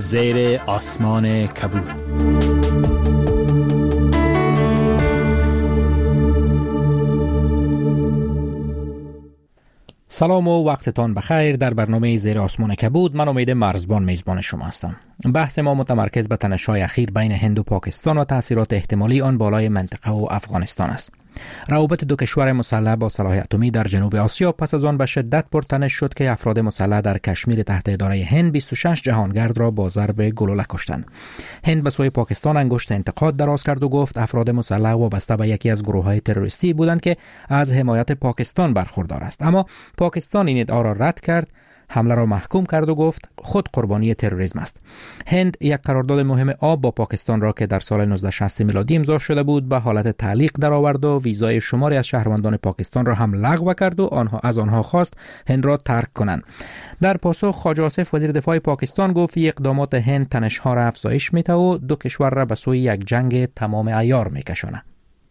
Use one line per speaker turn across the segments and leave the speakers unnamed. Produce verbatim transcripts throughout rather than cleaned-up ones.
زیر آسمان کبود. سلام و وقتتان بخیر. در برنامه زیر آسمان کبود من امید مرزبان میزبان شما هستم. بحث ما متمرکز به تنش‌های اخیر بین هند و پاکستان و تأثیرات احتمالی آن بالای منطقه و افغانستان است. روابط دو کشور مسلح با سلاح اتمی در جنوب آسیا پس از آن به شدت پرتنش شد که افراد مسلح در کشمیر تحت اداره هند بیست و شش جهانگرد را با ضرب گلوله کشتند. هند به سوی پاکستان انگشت انتقاد دراز کرد و گفت افراد مسلح وابسته به یکی از گروه‌های تروریستی بودند که از حمایت پاکستان برخوردار است. اما پاکستان این ادعا را رد کرد، حمله را محکوم کرد و گفت خود قربانی تروریسم است. هند یک قرارداد مهم آب با پاکستان را که در سال نوزده شصت میلادی امضا شده بود به حالت تعلیق درآورد و ویزای شماری از شهروندان پاکستان را هم لغو کرد و آنها از آنها خواست هند را ترک کنند. در پاسخ خواجه آصف وزیر دفاع پاکستان گفت اقدامات هند تنش‌ها را افزایش می‌دهد و دو کشور را به سوی یک جنگ تمام عیار می‌کشاند.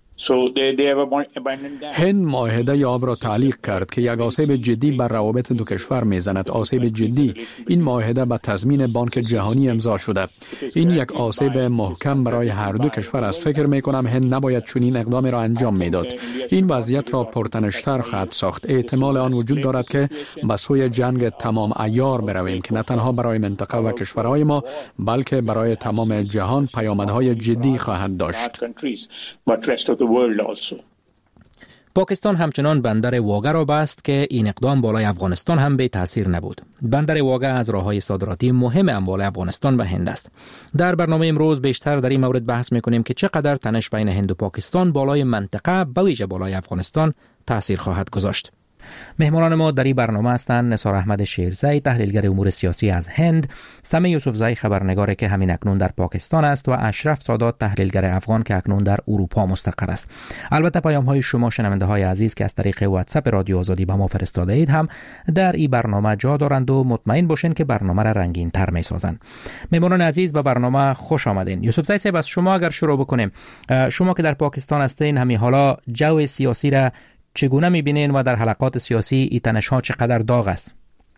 هند معاهده آب را تعلیق کرد که یک آسیب جدی بر روابط دو کشور میزند. آسیب جدی. این معاهده به تضمین بانک جهانی امضا شده. این یک آسیب محکم برای هر دو کشور است. فکر میکنم هند نباید چنین اقدامی را انجام میداد. این وضعیت را پرتنش‌تر خواهد ساخت. احتمال آن وجود دارد که به سوی جنگ تمام عیار برویم که نه تنها برای منطقه و کشورهای ما بلکه برای تمام جهان پیامدهای جدی خواهد داشت.
پاکستان همچنان بندر واگه را بست که این اقدام بالای افغانستان هم به تاثیر نبود. بندر واگه از راههای صادراتی مهم اموال افغانستان به هند است. در برنامه امروز بیشتر در این مورد بحث می‌کنیم که چقدر تنش بین هند و پاکستان بالای منطقه به ویژه بالای افغانستان تاثیر خواهد گذاشت. مهمانان ما در این برنامه هستند نثار احمد شیرزی، تحلیلگر امور سیاسی از هند، سمی یوسفزی، خبرنگاری که همین اکنون در پاکستان است و اشرف سادات، تحلیلگر افغان که اکنون در اروپا مستقر است. البته پیام‌های شما شنونده‌های عزیز که از طریق واتساپ رادیو آزادی به ما فرستاده اید هم در این برنامه جا دارند و مطمئن باشین که برنامه را رنگین‌تر می‌سازند. مهمانان عزیز به برنامه خوش آمدین. یوسفزی صاحب از شما اگر شروع بکنیم، شما که در پاکستان هستین همین حالا جو سیاسی را چگونه می‌بینین و در حلقات سیاسی این تنش‌ها چقدر داغ است؟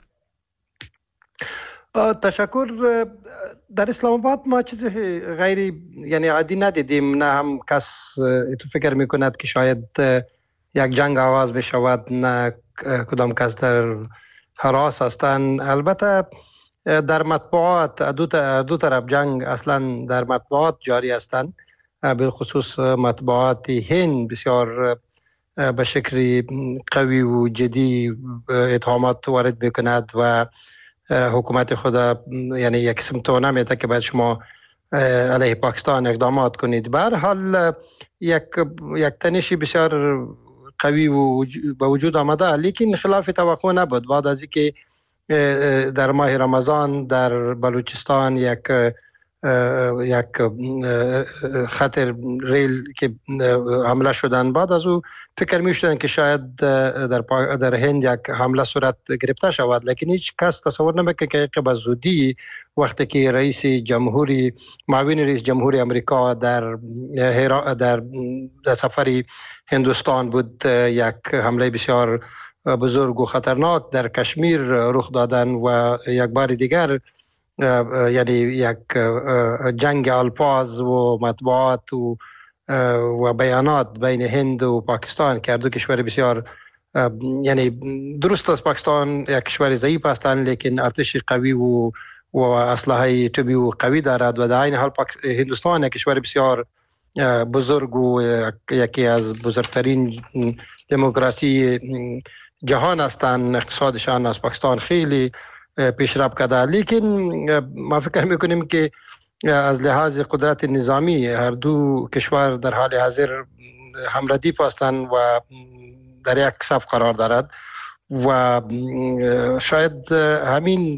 تشکر. در اسلام آباد ما چیز غیر یعنی عادی ندیدیم. نه هم کس تو فکر می‌کند که شاید یک جنگ آغاز بشود، نه کدام کس در هراس هستند. البته در مطبوعات دو, دو طرف جنگ اصلا در مطبوعات جاری هستند، به خصوص مطبوعات هند بسیار به شکلی قوی و جدی اتهامات وارد میکند و حکومت خود یعنی یک قسم توانه میده که باید شما علیه پاکستان اقدامات کنید. به هر حال یک یک تنشی بسیار قوی و به وجود آمده، لیکن خلاف توقع نبود. بعد از اینکه در ماه رمضان در بلوچستان یک یک خطر ریل که حمله شدن، بعد از او فکر می شدن که شاید در در هند یک حمله صورت گرفته شود، لیکن هیچ کس تصور نمیکنه که به زودی وقتی که رئیس جمهوری معاون رئیس جمهوری امریکا در در, در سفری هندوستان بود یک حمله بسیار بزرگ و خطرناک در کشمیر رخ دادن و یک بار دیگر یعنی یک جنگ الفاظ و مطبوعات و و بیانات بین هند و پاکستان که دو کشور بسیار یعنی درست است پاکستان یک کشور ضعیف هستند لیکن ارتش قوی و و اسلحه طبی و قوی دارد و در این حال هندوستان یک کشور بسیار بزرگ و یکی از بزرگترین دموکراسی جهان هستند. اقتصادشان از پاکستان خیلی پیشرفت کرده، لیکن ما فکر میکنیم که از لحاظ قدرت نظامی هر دو کشور در حال حاضر همردیف هستند و در یک صف قرار دارد و شاید همین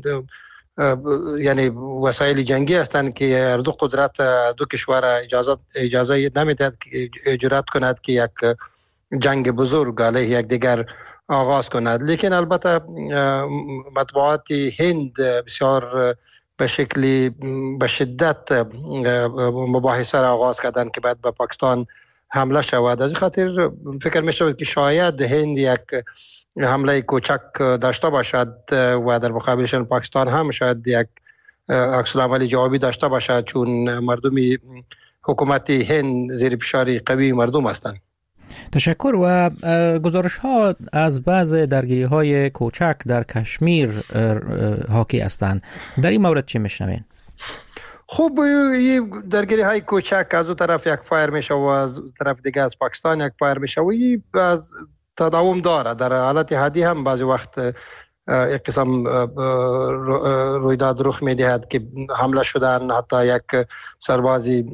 یعنی وسایل جنگی هستند که هر دو قدرت دو کشور اجازه اجازه نمیدهد که جرأت کند که یک جنگ بزرگ علیه یک دیگر آغاز کند. لیکن البته مطبوعات هند بسیار به شکلی به شدت مباحثه را آغاز کردن که بعد به پاکستان حمله شود. از این خاطر فکر می شود که شاید هند یک حمله کوچک داشته باشد و در مقابلشان پاکستان هم شاید یک عکس العمل جوابی داشته باشد، چون مردم حکومت هند زیر فشار قوی مردم هستند.
تشکر. و گزارش ها از بعض درگیری های کوچک در کشمیر حاکی هستند. در این مورد چی میشنوین؟
خب این درگیری های کوچک از اون طرف یک فایر میشه و از طرف دیگه از پاکستان یک فایر میشه و این از تداوم داره. در حالت عادی هم بعضی وقت یک قسم رویداد رخ میدهد که حمله شدن، حتی یک سربازی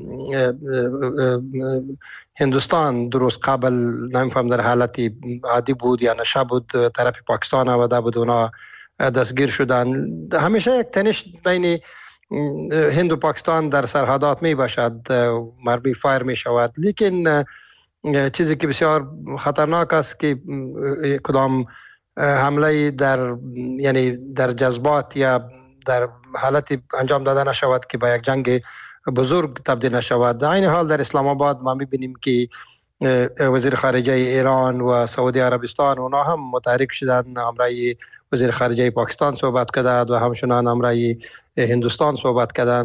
هندوستان درست قبل نمیفهم در حالتی عادی بود یا نشه بود طرف پاکستان آمده بود، اونا دستگیر شدن. همیشه یک تنش بین هند و پاکستان در سرحدات می باشد، مرمی فایر می شود، لیکن چیزی که بسیار خطرناک است که کدام حمله در یعنی در جذبات یا در حالتی انجام داده نشود که به یک جنگ بزرگ تبدیل نشود. در این حال در اسلام آباد ما می‌بینیم که وزیر خارجه ایران و سعودی عربستان اونا هم متحرک شدن، همراه وزیر خارجه پاکستان صحبت کردند و همچنان همراه هندوستان صحبت کردن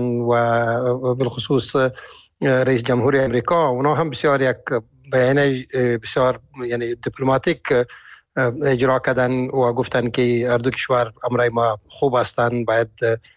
و بالخصوص رئیس جمهوری امریکا اونا هم بسیار یک بیانیه بسیار یعنی دیپلماتیک اجرا کردن و گفتن که هر دو کشور همراه ما خوب هستند، باید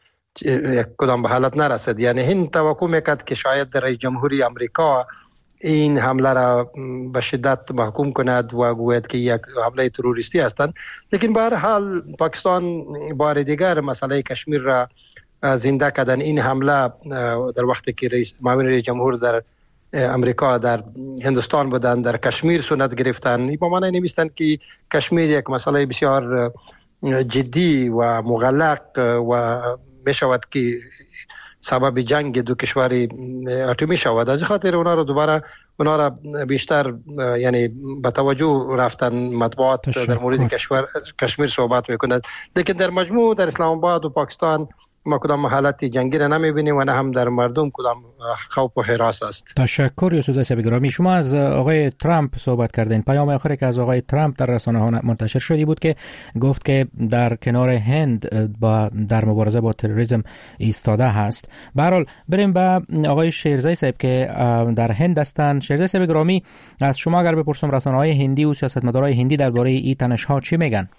یک کدام به حالت نرسد. یعنی هند توقع میکرد که شاید رئیس جمهوری امریکا این حمله را به شدت محکوم کند و گوید که یک حمله تروریستی هستند، لیکن به هر حال پاکستان بار دیگر مسئله کشمیر را زنده کردن. این حمله در وقتی که رئیس معاون رئیس جمهور در امریکا در هندوستان بودند در کشمیر سنت گرفتن. این با معنی نمیستند که کشمیر یک مسئله بسیار جدی و مغلق و می شود که سبب جنگ دو کشوری اتمی شود. از خاطر اونا رو دوباره اونا را بیشتر یعنی به توجه رفتن مطبوعات در مورد کشور کشمیر صحبت میکنند، لیکن در مجموع در اسلام آباد و پاکستان ما کدام حالتی جنگی را نمیبینیم و نه هم در مردم کدام خوف و هراس است.
تشکر یوسف زیسه گرامی. شما از آقای ترامپ صحبت کردین. پیام آخری که از آقای ترامپ در رسانه ها منتشر شدی بود که گفت که در کنار هند با در مبارزه با تروریسم ایستاده هست. به هر حال بریم به آقای شیرزای صاحب که در هند هستند. شیرزای صاحب گرامی، از شما اگر بپرسم رسانه های هندی و سیاستمدارای هندی درباره این تنش ها چی میگن؟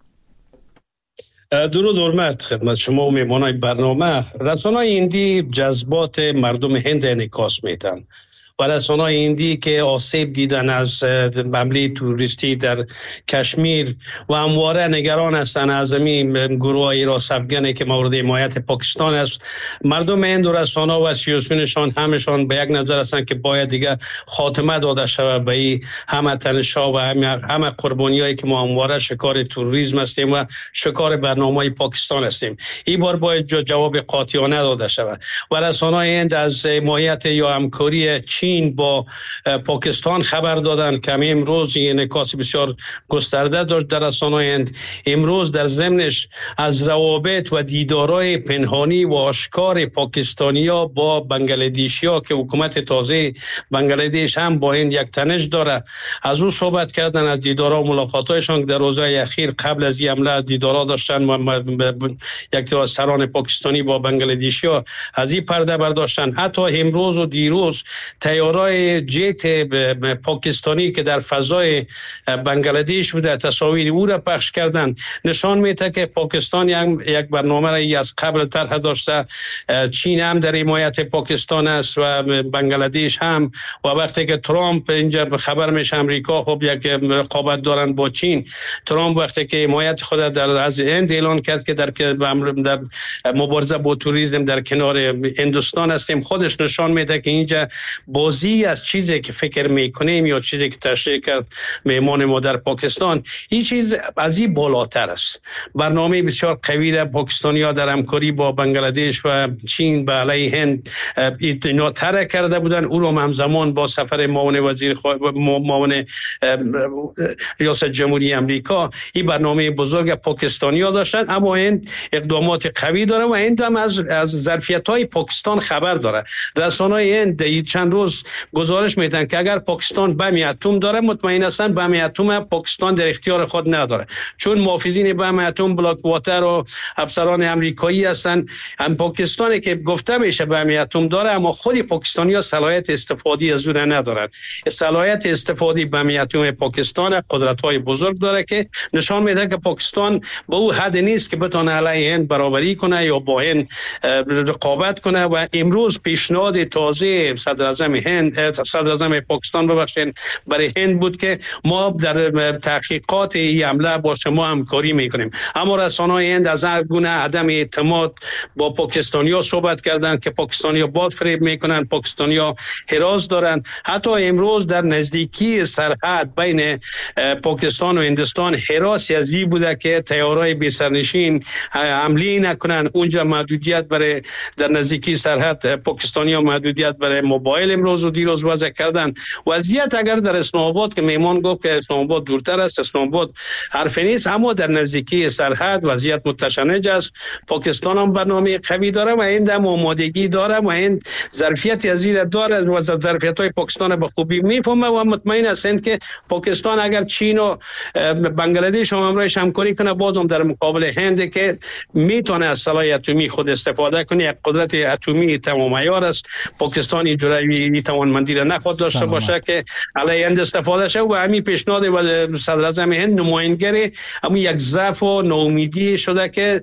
درود و حرمت خدمت شما و میهمانای برنامه. رسانه‌های هندی جذبات مردم هند انعکاس میدن و رسانه‌های هندی که آسیب دیدن از حمله توریستی در کشمیر و همواره نگران هستند از این گروه‌های راست افغانی که مورد حمایت پاکستان است. مردم هند و رسانه‌ها و سیاسیونشان همشان به یک نظر هستند که باید دیگه خاتمه داده شود به این همه تنش‌ها و همه قربانی‌هایی که ما همواره شکار تروریسم هستیم و شکار برنامه‌های پاکستان هستیم. این بار باید جواب قاطعانه داده شود و رسانه‌های هند از حمایت یا همکاری چین با پاکستان خبر دادن که امروز این انعکاس بسیار گسترده داشت در رسانه‌های هند. امروز در ضمنش از روابط و دیدارهای پنهانی و آشکار پاکستانی‌ها با بنگلادیشی‌ها که حکومت تازه بنگلادیش هم با هند یک تنش داره، از او صحبت کردن، از دیدارها و ملاقات‌هایشان در روزهای اخیر قبل از این حمله دیدارها داشتن و یک تا سران پاکستانی با بنگلادیشی‌ها از این پرده برداشتن. حتی امروز و دیروز تیارای جت پاکستانی که در فضای بنگلادیش بوده تصاویر او را پخش کردن، نشان میده که پاکستان یک برنامه را از قبل طرح داشته. چین هم در حمایت پاکستان است و بنگلادیش هم، و وقتی که ترامپ اینجا خبر میشه امریکا خب یک رقابت دارن با چین. ترامپ وقتی که حمایت خود در از هند اعلان کرد که در در مبارزه با توریسم در کنار هندوستان هستیم، خودش نشان میده که اینجا بازی از چیزی که فکر میکنیم یا چیزی که تشریح کرد مهمان ما در پاکستان، این چیز از این بالاتر است. برنامه بسیار قوی را پاکستانی‌ها در همکاری با بنگلادیش و چین به علیه هند اینا طرح کرده بودن. او رو همزمان با سفر معاون وزیر معاون ریاست جمهوری امریکا این برنامه بزرگ پاکستانی‌ها داشتن، اما هند اقدامات قوی داره و هند هم از از ظرفیت‌های پاکستان خبر داره. رسانه‌های هند چند روز امروز گزارش میدن که اگر پاکستان بم اتم داره، مطمئن هستند بم اتم پاکستان در اختیار خود نداره، چون محافظین بم اتم بلاک واتر و افسران امریکایی هستند. هم پاکستانی که گفته میشه بم اتم داره، اما خود پاکستانی‌ها صلاحیت استفاده از اون ندارند. صلاحیت استفاده بم اتم پاکستان قدرت‌های بزرگ داره که نشان میده که پاکستان به او حد نیست که بتونه علیه هند برابری کنه یا با هند رقابت کنه. و امروز پیشنهاد تازه صدر اعظم هند صدر اعظم پاکستان ببخشید برای هند بود که ما در تحقیقات این حمله با شما همکاری میکنیم، اما رسانه‌های هند از هر گونه عدم اعتماد با پاکستانی‌ها صحبت کردن که پاکستانی‌ها باد فریب میکنن، پاکستانی‌ها حراس دارن. حتی امروز در نزدیکی سرحد بین پاکستان و هندوستان حراسی از این بوده که طیاره‌های بی سرنشین حمله نکنن اونجا. محدودیت برای در نزدیکی سرحد پاکستانی‌ها محدودیت برای موبایل امروز و دیروز وضع کردن. وضعیت اگر در اسلام آباد که میمان گفت که اسلام آباد دورتر است، اسلام آباد حرفی نیست، اما در نزدیکی سرحد وضعیت متشنج است. پاکستان هم برنامه قوی داره و این هم آمادگی داره و این ظرفیت از این داره و ظرفیت‌های پاکستان به خوبی میفهمه و مطمئن هستند که پاکستان اگر چین و بنگلادش هم همراهش همکاری کنه، بازم در مقابل هند که میتونه از سلاح اتمی خود استفاده کنه، یک قدرت اتمی تمام عیار است. پاکستان این جوری توانمندی را نخواد داشته باشه که علیه هند استفاده شه و همین پیشنهاد و صدر اعظم هند نمایندگی همون یک ضعف و ناامیدی شده که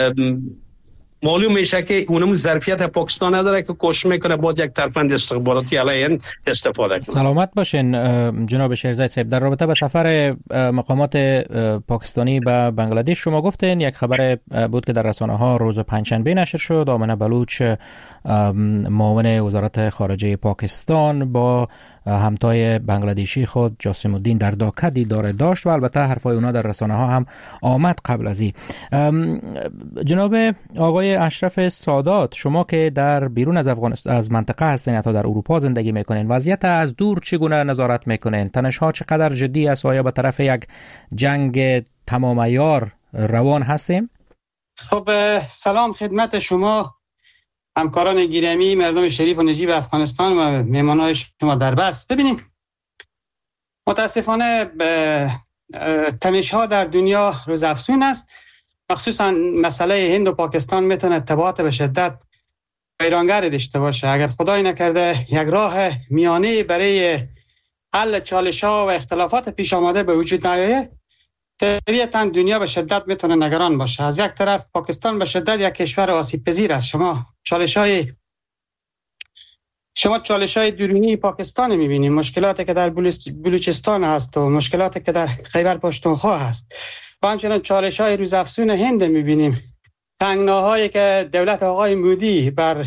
معلوم میشه که اونم ظرفیت پاکستان نداره که کوشش میکنه باز یک ترفند استخباراتی علیه هند استفاده کنه.
سلامت باشین جناب شیرزاد صاحب. در رابطه با سفر مقامات پاکستانی به بنگلادش شما گفتین یک خبر بود که در رسانه ها روز پنجشنبه نشر شد. آمنه بلوچ معاون وزارت خارجه پاکستان با همتای بنگلادشی خود جاسم الدین در داکا دیدار داشت و البته حرفای اونا در رسانه ها هم آمد قبل از این. جناب آقای اشرف سادات، شما که در بیرون از افغانستان از منطقه هستین، حتی در اروپا زندگی میکنین، وضعیت از دور چگونه نظارت میکنین؟ تنش ها چقدر جدی است؟ آیا به طرف یک جنگ تمام عیار روان هستیم؟
خب سلام خدمت شما همکاران گرامی، مردم شریف و نجیب افغانستان و مهمانان شما در بس. ببینیم متاسفانه تنش‌ها در دنیا روزافزون است، مخصوصا مسئله هند و پاکستان میتونه تبعات به شدت ویرانگر داشته باشه. اگر خدای نکرده یک راه میانه برای حل چالش‌ها و اختلافات پیش آمده به وجود نیاید، طبیعتاً دنیا به شدت میتونه نگران باشه. از یک طرف پاکستان به شدت یک کشور آسیب پذیر است. شما چالش‌های شما چالش‌های درونی پاکستان می‌بینید، مشکلاتی که در بلوچستان هست و مشکلاتی که در خیبر پختونخوا هست و همچنین چالش‌های روزافزون هند می‌بینیم. تنگناهایی که دولت آقای مودی بر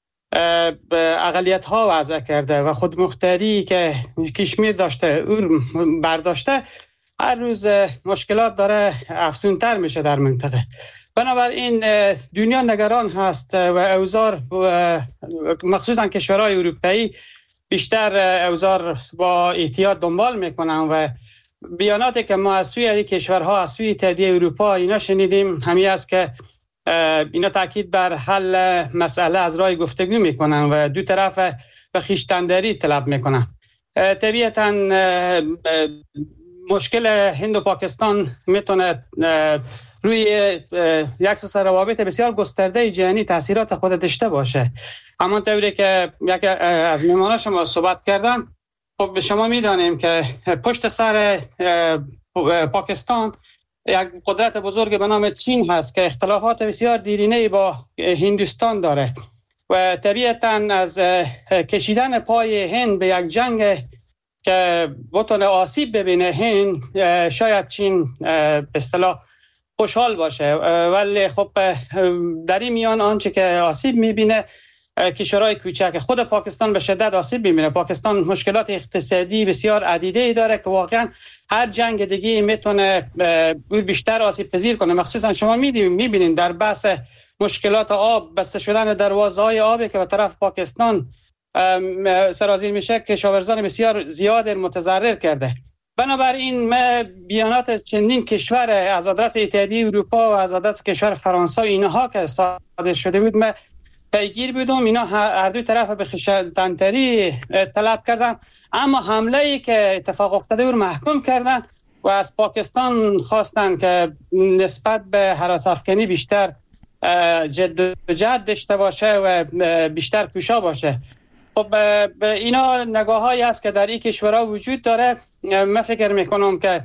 اقلیت‌ها وضع کرده و خودمختاری که کشمیر داشته او برداشته، هر روز مشکلات داره افزونتر میشه در منطقه. بنابراین دنیا نگران هست و اوضاع مخصوصا کشورهای اروپایی بیشتر اوضاع با احتیاط دنبال میکنن و بیاناتی که ما از سوی کشورها از سوی اتحادیه اروپا اینا شنیدیم همین است که اینا تاکید بر حل مسئله از راه گفتگو میکنن و دو طرف به خویشتنداری طلب میکنن. طبیعتاً مشکل هند و پاکستان میتونه روی یک سلسله روابط بسیار گسترده جهانی تاثیرات خود داشته باشه. همانطوری که یک از مهمانان شما صحبت کردن، خب شما میدانیم که پشت سر پاکستان یک قدرت بزرگ به نام چین هست که اختلافات بسیار دیرینه با هندوستان داره و طبیعتاً از کشیدن پای هند به یک جنگ که بتونه آسیب ببینه هند، شاید چین به اصطلاح خوشحال باشه، ولی خب در این میان آنچه که آسیب میبینه کشورهای کوچک، خود پاکستان به شدت آسیب میبینه. پاکستان مشکلات اقتصادی بسیار عدیده داره که واقعا هر جنگ دیگه میتونه بیشتر آسیب پذیر کنه. مخصوصا شما میبینید در بحث مشکلات آب، بسته شدن دروازه‌های آبی که به طرف پاکستان سرازیر میشه، کشاورزان بسیار زیاد متضرر کرده. بنابراین ما بیانات چندین کشور از آدرس اتحادیه اروپا و از آدرس کشور فرانسه اینها که صادر شده بود، ما پیگیر بودم. اینا هر دو طرف به خشنتری طلب کردن، اما حمله ای که اتفاق افتاده رو محکوم کردن و از پاکستان خواستن که نسبت به هراس افکنی بیشتر جد و جهد داشته باشه و بیشتر کوشا باشه. خب اینا نگاه هایی است که در این کشورها وجود داره. من فکر میکنم که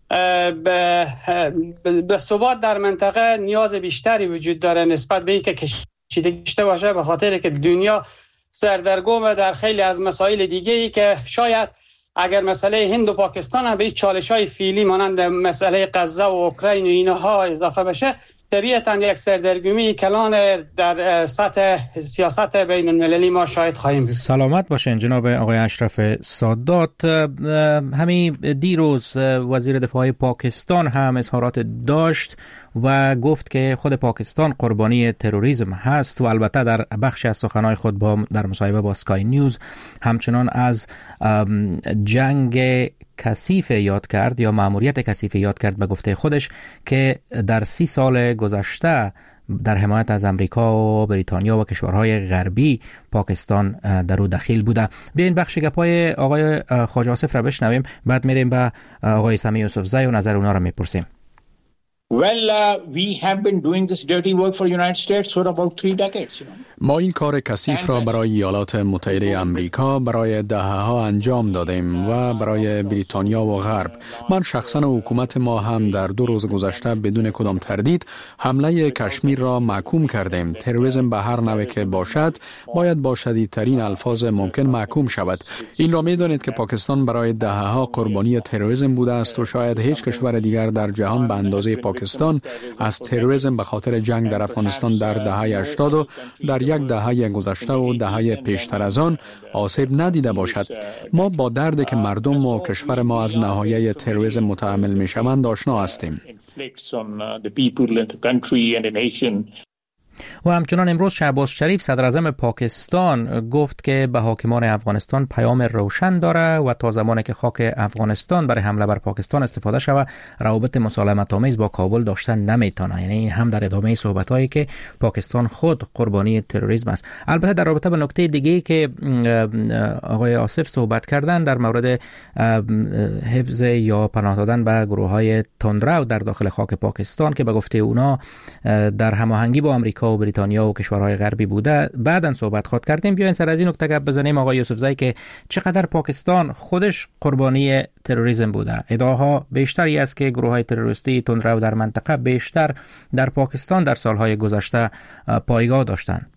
به ثبات در منطقه نیاز بیشتری وجود داره نسبت به اینکه کشیده داشته باشه، به خاطر که دنیا سردرگم در خیلی از مسائل دیگه ای که شاید اگر مسئله هند و پاکستان هم به این چالش‌های فعلی مانند مسئله غزه و اوکراین و اینها اضافه بشه، طبیعتاً یک سردرگمی کلان در سطح سیاست بین المللی ما شاهد خواهیم بود.
سلامت باشین جناب آقای اشرف سادات. همین دیروز وزیر دفاع پاکستان هم اظهارات داشت و گفت که خود پاکستان قربانی تروریسم هست و البته در بخش از سخنهای خود با در مصاحبه با سکای نیوز همچنان از جنگ کثیف یاد کرد یا مأموریت کثیف یاد کرد به گفته خودش که در سی سال گذشته در حمایت از امریکا و بریتانیا و کشورهای غربی پاکستان در او دخیل بوده. بیاین بخش گپای آقای خواجه آصف را بشنویم، بعد میریم به آقای سمیع یوسفزی و نظر اونا را میپرسیم.
Well, uh, we have been doing this dirty work for the United States for about three decades. You know.
ما این کار کثیف را برای ایالات متحده آمریکا برای دهه‌ها انجام دادیم و برای بریتانیا و غرب. من شخصا و حکومت ما هم در دو روز گذشته بدون کدام تردید حمله کشمیر را محکوم کردیم. تروریسم به هر نوع که باشد باید با شدیدترین الفاظ ممکن محکوم شود. این را می‌دانید که پاکستان برای دهه‌ها قربانی تروریسم بوده است و شاید هیچ کشور دیگر در جهان به اندازه پاکستان از تروریسم به خاطر جنگ در افغانستان در دهه هشتاد و در یک دهه گذشته و دهه پیشتر از آن آسیب ندیده باشد. ما با دردی که مردم و کشور ما از نهایه تروریسم متحمل میشوند آشنا هستیم.
و همچنان امروز شهباز شریف صدر اعظم پاکستان گفت که به حاکمان افغانستان پیام روشن داره و تا زمانی که خاک افغانستان برای حمله بر پاکستان استفاده شود روابط مسالمت آمیز با کابل داشتن نمیتونه. یعنی این هم در ادامه صحبتایی که پاکستان خود قربانی تروریسم است. البته در رابطه به نکته دیگه که آقای آصف صحبت کردن در مورد حفظ یا پناه دادن به گروه‌های تندرو در داخل خاک پاکستان که به گفته اونا در هماهنگی با آمریکا و بریتانیا و کشورهای غربی بوده، بعداً صحبت خود کردیم. بیاین سر از این نکته گپ بزنیم آقای یوسفزی که چقدر پاکستان خودش قربانی تروریسم بوده. ادعاها بیشتری است که گروه‌های تروریستی تندرو در منطقه بیشتر در پاکستان در سالهای گذشته پایگاه داشتند.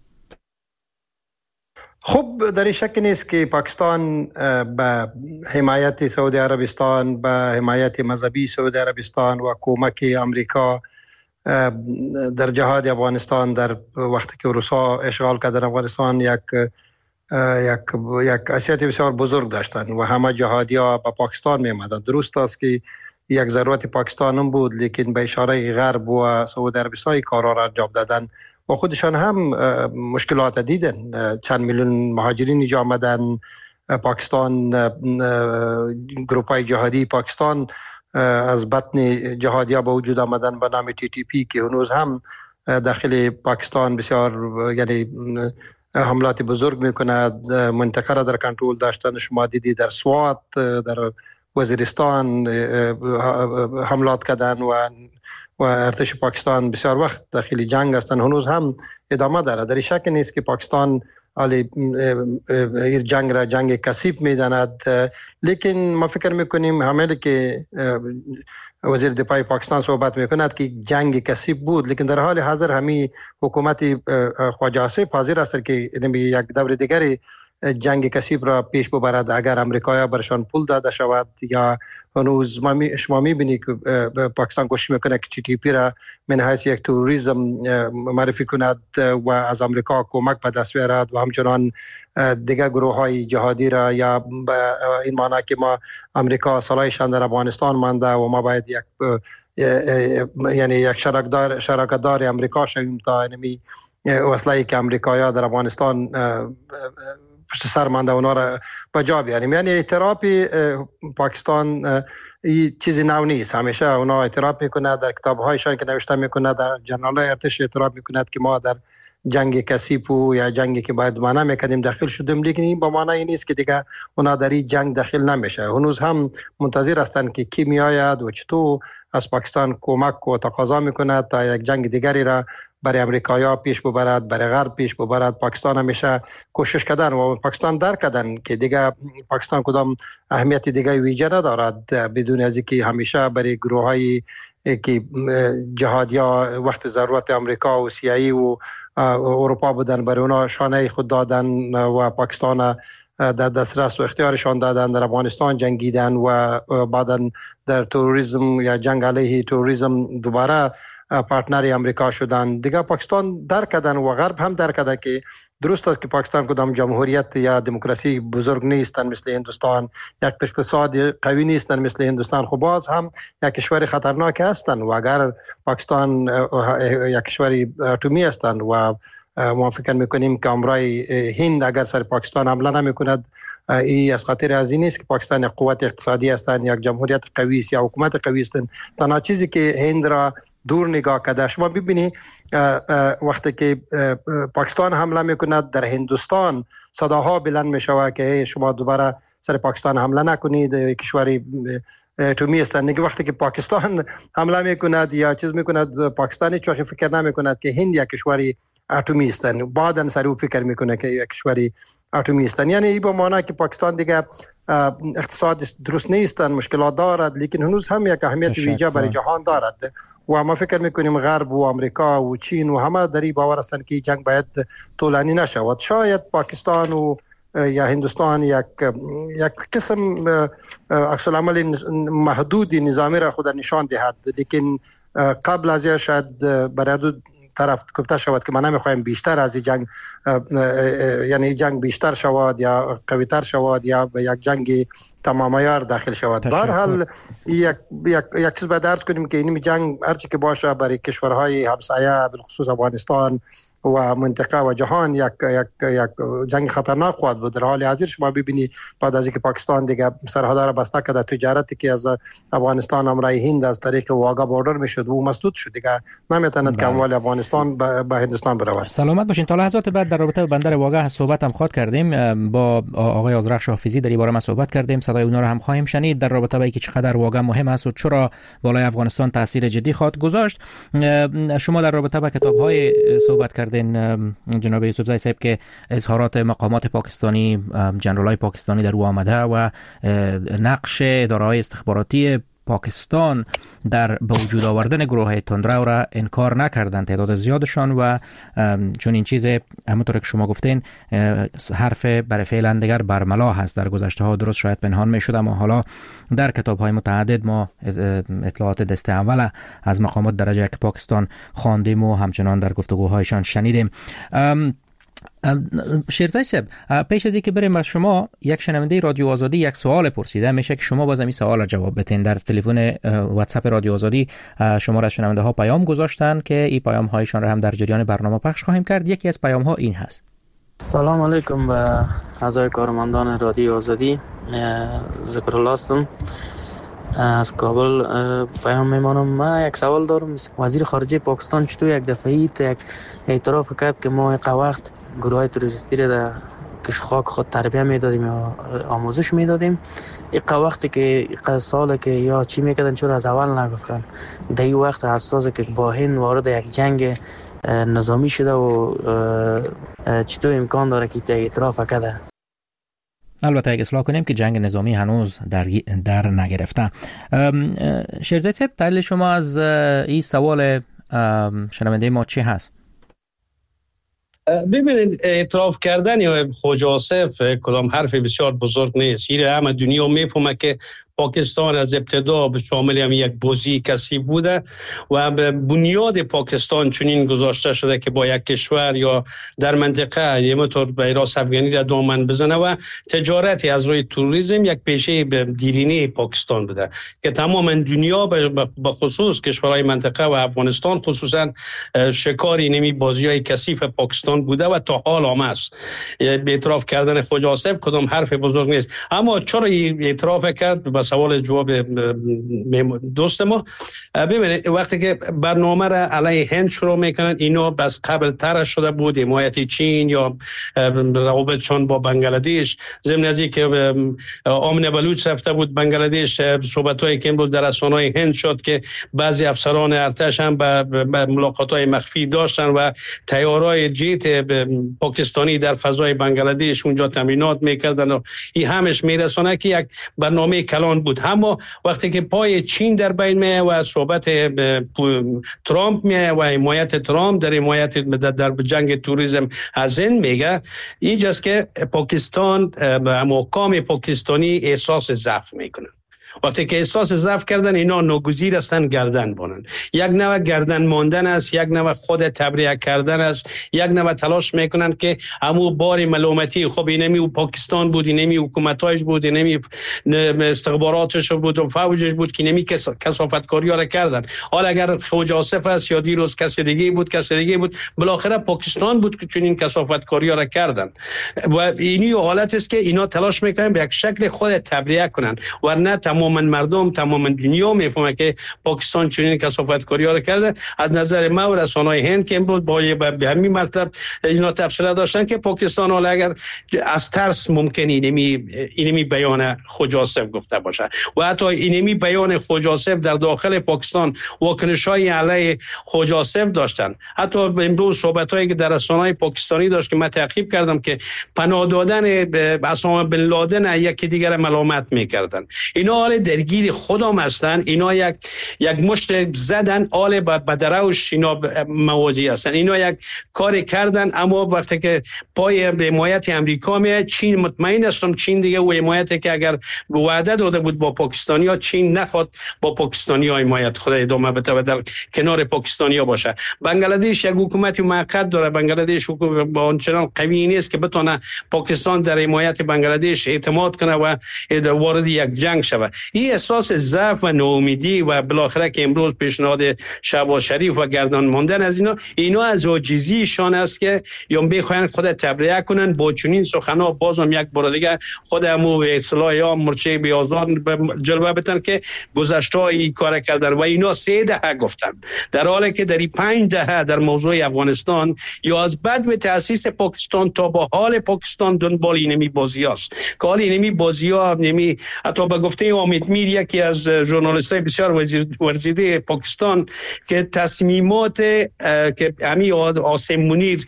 خب در این شک نیست که پاکستان به حمایت سعودی عربستان، به حمایت مذهبی سعودی عربستان و کمک آمریکا در جهاد افغانستان در وقتی که روسا اشغال کردن افغانستان یک یک یک حیثیت بسیار بزرگ داشتند و همه جهادی‌ها به پاکستان می آمدند. درست است که یک ضرورت پاکستان هم بود، لیکن به اشاره غرب و سعودی عربستان کارا را انجام دادن و خودشان هم مشکلات دیدن. چند میلیون مهاجرین اینجا آمدن. پاکستان گروپ‌های جهادی پاکستان از بطن جهادی‌ها به وجود آمدن به نام تی تی پی که هنوز هم داخل پاکستان بسیار یعنی حملات بزرگ میکند، منطقه را در کنترل داشتن. شما دیدی در سوات، در وزیرستان حملات کردن و و ارتش پاکستان بسیار وقت داخل جنگ هستند، هنوز هم ادامه داره. در شک نیست که پاکستان علی جنگ را جنگ کثیف میداند، لیکن ما فکر میکنیم همه که وزیر دفاع پاکستان صحبت میکند که جنگ کثیف بود، لیکن در حال حاضر همین حکومت خواجه آصف حاضر است که یک دور دیگری جنگ کثیف را پیش ببرد اگر امریکا برشان پول داده شود. یا هنوز شما میبینید که پاکستان کوشش میکنه که تی تی پی را من حیث یک تروریسم معرفی کند و از امریکا کمک به دست بیارد و همچنان دیگر گروه های جهادی را، یا این معنی که ما امریکا سالایشان در افغانستان مانده و ما باید یک یعنی یک شراکتدار شراکتدار امریکا شویم تا اینمی وسیله‌ای که امریکایی‌ها در افغانستان پشت سر مانده اونا را به جا بیاریم. یعنی اعتراف پاکستان این چیزی نو نیست، همیشه اونا اعتراف میکنه، در کتاب‌هایشان که نوشته میکنه، در جنرال ارتش اعتراف میکنه که ما در جنگ کثیف و یا جنگی که باید مانع میکنیم داخل شدیم، لیکن این با معنی نیست که دیگه اونا در این جنگ داخل نمیشه. هنوز هم منتظر هستند که کی میآید و چطور از پاکستان کمک و تقاضا میکنه تا یک جنگ دیگری را برای امریکایا پیش ببرد، برای غرب پیش ببرد. پاکستان همیشه کوشش کردن و پاکستان درک کردن که دیگه پاکستان کدام اهمیت دیگه ویژه ندارد، بدون از اینکه همیشه برای گروه‌های که جهادیا وقت ضرورت امریکا و سیایی و اروپا بودن برای اونا شانه خود دادن و پاکستان در دسترس و اختیارشان دادن، در افغانستان جنگیدن و بعدا در تروریسم یا جنگ علیه تروریسم دوباره پارتنر امریکا شدن. دیگه پاکستان درک کردن و غرب هم درک کرده که درست است که پاکستان کدام جمهوریت یا دموکراسی بزرگ نیستن مثل هندوستان، یک اقتصاد قوی نیستن مثل هندوستان، خب باز هم یک کشور خطرناک هستند و اگر پاکستان یک کشور اتمی هستند و ما فکر میکنیم که امرای هند اگر سر پاکستان حمله نمیکند، این از خاطر از این نیست که پاکستان یک قوت اقتصادی هستند، یک جمهوریت قوی است یا حکومت قوی هستند. تنها چیزی که هند را دور نگاه کرده. شما ببینید وقتی که پاکستان حمله میکند در هندوستان صداها بلند میشود که شما دوباره سر پاکستان حمله نکنید، کشوری اتمی است. نگه وقتی که پاکستان حمله میکند یا چیز میکند، پاکستانی چوخی فکر نمیکند که هند یک کشوری اتمی است، بعدن سر او فکر میکنه که یک کشوری اتمی است. یعنی این به معنی که پاکستان دیگه اقتصاد درست نیستن، مشکلات دارد، لیکن هنوز هم یک اهمیت ویژه برای جهان دارد و ما فکر میکنیم غرب و امریکا و چین و همه در این باور هستند که جنگ باید طولانی نشود. شاید پاکستان و یا هندوستان یک یک قسم عکس العمل محدودی نظامی را خود نشان دهد، لیکن قبل از این شاید برای دو طرف گفته شود که ما نمیخوایم بیشتر از این جنگ، یعنی جنگ بیشتر شود یا قویتر شود یا به یک جنگ تمام عیار داخل شود. در حال یک یک یک چیز باید عرض کنیم که این جنگ هرچی که باشه برای کشورهای همسایه بالخصوص افغانستان و منطقه و جهان یک یک یک جنگ خطرناک خواهد بود. در حال حاضر شما ببینید بعد از اینکه پاکستان دیگه سرحدها را بسته کرده، تجارتی که از افغانستان امرای هند از طریق واگا بوردر میشد و مسدود شد، دیگه نمیتواند که اموال افغانستان به هندوستان برود.
سلامت باشین. تا لحظات بعد در رابطه با بندر واگا صحبت هم خواهد کردیم، با آقای آذرخش حافظی در این باره ما صحبت کردیم، صدای اونا را هم خواهیم شنید در رابطه با اینکه چقدر واگا مهم است و چرا بالای افغانستان تاثیر جدی خواهد گذاشت. شما در رابطه با کتاب‌های صحبت کردین جناب یوسفزئی صاحب که اظهارات مقامات پاکستانی، جنرالای پاکستانی در او آمده و نقش اداره‌های استخباراتی پاکستان در به وجود آوردن گروه تندرو را انکار نکردند، تعداد زیادشان، و چون این چیز همونطور که شما گفتین حرف برای فعلا دیگر برملا هست. در گذشته ها درست شاید پنهان می شد، اما حالا در کتاب های متعدد ما اطلاعات دسته اول از مقامات درجه یک پاکستان خواندیم و همچنان در گفتگوهایشان شنیدیم. شیرزای صاحب، پیش از اینکه بریم از شما، یک شنونده رادیو آزادی یک سوال پرسیده، میشه که شما باز این سوال را جواب بدین. در تلفن واتساپ رادیو آزادی شما را شنونده ها پیام گذاشتن که این پیام هایشان را هم در جریان برنامه پخش خواهیم کرد. یکی از پیام ها این هست:
سلام علیکم به اعضای کارمندان رادیو آزادی، ذکر الله هستم از کابل پیام میمانم. من یک سوال دارم، وزیر خارجه پاکستان چطور یک دفعی یک اعتراف کرد که ما یک وقت گروه تروریستی را در کشخاک خود تربیه میدادیم یا آموزش میدادیم، یک وقتی که یک ساله که یا چی میکردن چرا از اول نگفتن؟ در این وقت حساسه که با هند وارد یک جنگ نظامی شده و چطور امکان داره که اعتراف کرده؟
البته اگه اصلاح کنیم که جنگ نظامی هنوز در در نگرفته. شیرزای صاحب، تحلیل شما از این سوال شنونده ما چی هست؟
ببینید، اعتراف کردن خواجه آصف کدام حرف بسیار بزرگ نیست. این همه دنیا میفهمه که پاکستان از ابتدا به شامل هم یک بازی کسی بوده و به بنیاد پاکستان چنین گذاشته شده که با یک کشور یا در منطقه یه مطور ویراس افغانی را دامن بزنه و تجارتی از روی توریسم یک پیشه دیرینه پاکستان بوده که تمام دنیا به خصوص کشورهای منطقه و افغانستان خصوصا شکاری نمی بازی‌های کثیف پاکستان بوده و تا حال هم است. به اعتراف کردن خواجه آصف کدام حرف بزرگ نیست. اما چرا اعتراف کرد؟ بس سوال جواب دوست ما. ببینید وقتی که برنامه را علیه هند شروع میکنن، اینا بس قبل تر شده بود، حمایت چین یا روابطشون با بنگلادش. ضمن از اینکه آمنه بلوچ رفته بود بنگلادش، صحبت‌هایی که امروز در رسانه‌های هند شد که بعضی افسران ارتش هم به ملاقات‌های مخفی داشتن و طیاره‌های جیت پاکستانی در فضای بنگلادش اونجا تمرینات میکردن و این همش میرسونه که یک برنامه کلان بود. اما وقتی که پای چین در بین میه و صحبت ترامپ میه و حمایت ترامپ در حمایت در جنگ توریسم از هند میگه، اینجاست که پاکستان حکام پاکستانی احساس ضعف میکنن. وقتی که احساس ضعف کردن، اینا ناگزیر هستن گردن بانن. یک نوع گردن ماندن است، یک نوع خود تبرئه کردن است، یک نوع تلاش میکنن که همو بار ملامتی خب اینمی پاکستان بود، اینمی حکومتایش بود، اینمی استخباراتش بود و فوجش بود که اینمی کثافتکاری را کردن. حالا اگر خوج آصف است یا دیروز کسی دیگه بود کسی دیگه بود، بالاخره پاکستان بود که چنین کثافتکاری را کردن. و اینی حالت است که اینا تلاش میکنن به یک شکل خود تبرئه کنن، ورنه تمام مردم تمام دنیا میفهمه که پاکستان چنین کثافتکاری ها را کرده. از نظر ما و رسانه‌های هند که امروز با به همین مرتبه اینا تبصره داشتن که پاکستان حالا اگر از ترس ممکن اینمی اینمی بیان خوج آصف گفته باشه و حتی اینمی بیان خوج آصف در داخل پاکستان واکنش‌های علیه خوج آصف داشتن. حتی امروز صحبت‌هایی که در رسانه‌های پاکستانی داشت که من تعقیب کردم که پناه دادن اسامه بن لادن یکی دیگر ملامت می‌کردن. اینا حال درگیر خودم هستن، اینا یک یک مشت زدن آل به دروش اینا موازی هستن. اینا یک کاری کردن، اما وقتی که پای حمایت امریکا میاد، چین مطمئن هستم چین دیگه و حمایتی که اگر وعده داده بود با پاکستانیا، چین نخواد با پاکستانیا حمایت خود ادامه بده و در کنار پاکستانیا باشه. بنگلادش یک حکومتی موقت داره، بنگلادش با آنچنان قوی نیست که بتونه پاکستان در حمایت بنگلادش اعتماد کنه و وارد یک جنگ شود. این احساس ضعف و ناامیدی و بالاخره که امروز پیشنهاد شهباز شریف و گردان ماندن از اینا اینا از عاجزیشان است که یا بخواین خود تبرئه کنن با چنین سخنا. بازم یک بار دیگه خودمو اصلاح یا مرچه بیازان جلوه بدن که گذشته این کار کردن و اینا سه دهه گفتن، در حالی که در این پنج دهه در موضوع افغانستان یا از بعد به تاسیس پاکستان تا با حال پاکستان دنبال اینمی بازی است که حال اینمی بازی ها نمی حتی به گفته امید میر یکی از ژورنالیست‌های بسیار ورزیده پاکستان که تصمیمات که امی عاصم منیر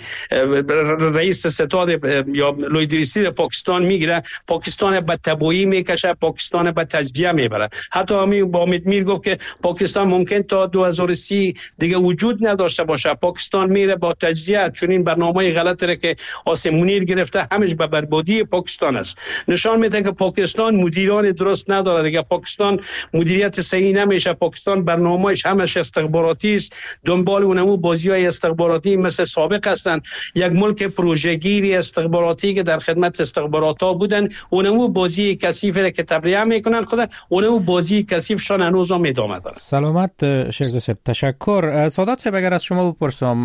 رئیس ستاد یا لویدریسی پاکستان میگیره، پاکستان به تبعیض میکشه، پاکستان به تجزیه میبره. حتی امی با امید میر گفت که پاکستان ممکن تا دو هزار و سی دیگه وجود نداشته باشه. پاکستان میره با تجزیه، چون این برنامه غلطی را که عاصم منیر گرفته همش به بربادی پاکستان است. نشان میده که پاکستان مدیران درست نداره دیگه. پاکستان مدیریت صحیح نمیشه. پاکستان برنامه‌اش همش استخباراتی است، دنبال اونمو بازی‌های استخباراتی مثل سابق هستن. یک ملک پروژه‌گیری استخباراتی که در خدمت استخبارات‌ها بودن، اونمو بازی کثیفی که تبرئه میکنن خود اونمو بازی کثیفشان هنوز هم ادامه داره.
سلامت شیخ صاحب، تشکر. سادات صاحب، اگر از شما بپرسم،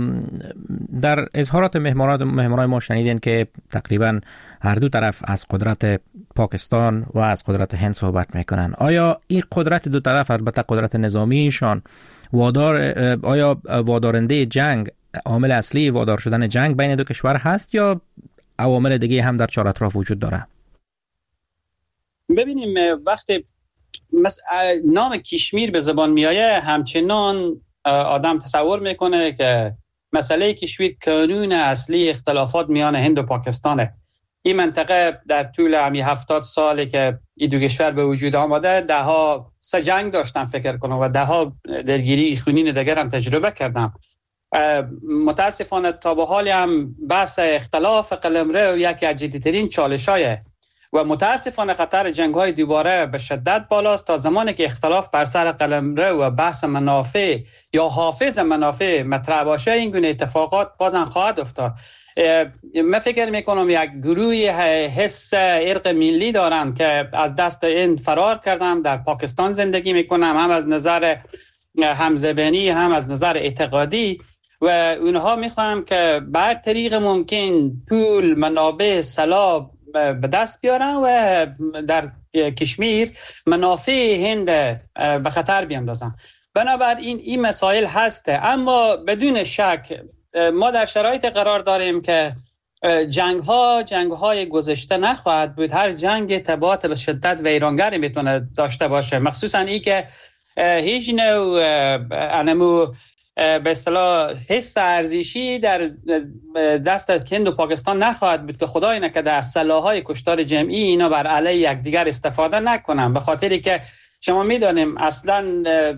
در اظهارات مهمانان مهمانان ما شنیدین که تقریبا هر دو طرف از قدرت پاکستان و از قدرت هند صحبت میکنن. آیا این قدرت دو طرف، البته قدرت نظامیشان، وادار آیا وادارنده جنگ، عامل اصلی وادار شدن جنگ بین دو کشور هست یا عوامل دیگه هم در چهار اطراف وجود داره؟
ببینیم وقتی نام کشمیر به زبان میایه، همچنان آدم تصور میکنه که مسئله کشمیر کانون اصلی اختلافات میان هند و پاکستانه. این منطقه در طول همی هفتاد سالی که این دو کشور به وجود آمده، ده ها سه جنگ داشتن فکر کنم و ده ها درگیری خونین دیگر هم تجربه کردم. متاسفانه تا به حال هم بحث اختلاف قلمرو یکی از جدی‌ترین چالش‌های و متاسفانه خطر جنگ‌های دوباره به شدت بالاست تا زمانی که اختلاف بر سر قلمرو و بحث منافع یا حافظ منافع مطرح باشه، این گونه اتفاقات بازم خواهد افتاد. من فکر میکنم یک گروه حس ارق ملی دارن که از دست این فرار کردن، در پاکستان زندگی میکنن، هم از نظر همزبانی هم از نظر اعتقادی، و اونها میخوام که بر طریق ممکن پول، منابع، سلاح به دست بیارن و در کشمیر منافع هند به خطر بیندازن. بنابراین این مسائل هسته، اما بدون شک ما در شرایط قرار داریم که جنگ ها جنگ های گذشته نخواهد بود. هر جنگ تبعات به شدت ویرانگری میتونه داشته باشه، مخصوصا ای که هیچ نوع انمو به اصطلاح حس ارزشی در دست هند و پاکستان نخواهد بود که خدای نکرده از سلاح‌های کشتار جمعی اینا بر علیه یکدیگر استفاده نکنن، به خاطری که شما میدانیم اصلا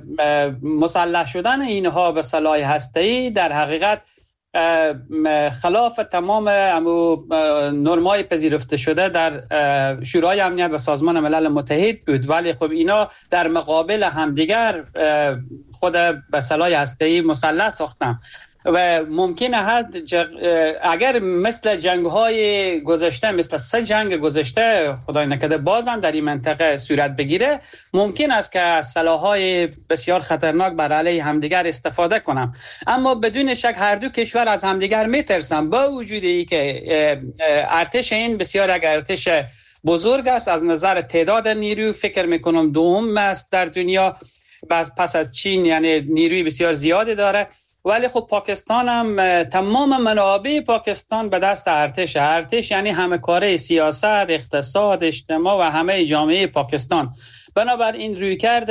مسلح شدن اینها به سلاح هسته‌ای در حقیقت خلاف تمام نرم‌های پذیرفته شده در شورای امنیت و سازمان ملل متحد بود، ولی خب اینا در مقابل همدیگر خود به سلاح هسته‌ای مسلح ساختن و ممکنه حد جغ... اگر مثل جنگ‌های گذشته، مثل سه جنگ گذشته خدای نکرده بازم در این منطقه صورت بگیره، ممکن است که سلاح‌های بسیار خطرناک بر علیه همدیگر استفاده کنم. اما بدون شک هر دو کشور از همدیگر میترسن، با وجود ای که ارتش این بسیار یک ارتش بزرگ است از نظر تعداد نیرو، فکر میکنم دوم است در دنیا پس از چین، یعنی نیروی بسیار زیادی داره، ولی خب پاکستان هم تمام منابع پاکستان به دست ارتش. ارتش یعنی همه کاره سیاست، اقتصاد، اجتماع و همه جامعه پاکستان. بنابراین رویکرد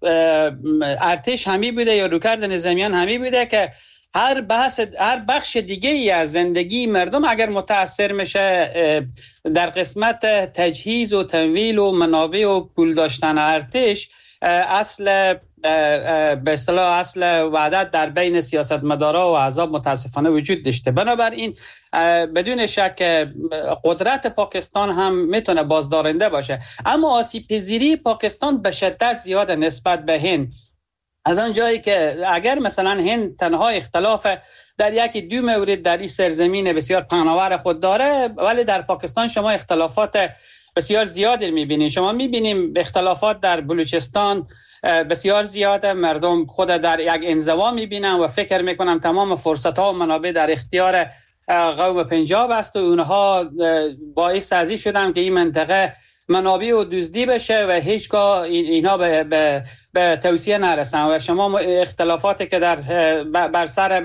ارتش همی بوده یا رویکرد نظامیان همی بوده که هر بحث هر بخش دیگه ای از زندگی مردم اگر متاثر میشه در قسمت تجهیز و تمویل و منابع و پول داشتن ارتش، اصل به اصطلاح اصل وحدت در بین سیاستمدارا و احزاب متاسفانه وجود داشته. بنابراین بدون شک قدرت پاکستان هم میتونه بازدارنده باشه، اما آسیب پذیری پاکستان به شدت زیاده نسبت به هند، از آن جایی که اگر مثلا هند تنها اختلاف در یکی دو مورد در این سرزمین بسیار پهناور خود داره، ولی در پاکستان شما اختلافات بسیار زیادی میبینید. شما میبینیم اختلافات در بلوچستان بسیار زیاده، مردم خود در یک انزوا میبینن و فکر میکنن تمام فرصت ها و منابع در اختیار قوم پنجاب است و اونها باعث ازی شدن که این منطقه منابع و دزدی بشه و هیچگاه اینها به, به, به توسعه نرسن. و شما اختلافاتی که در بر سر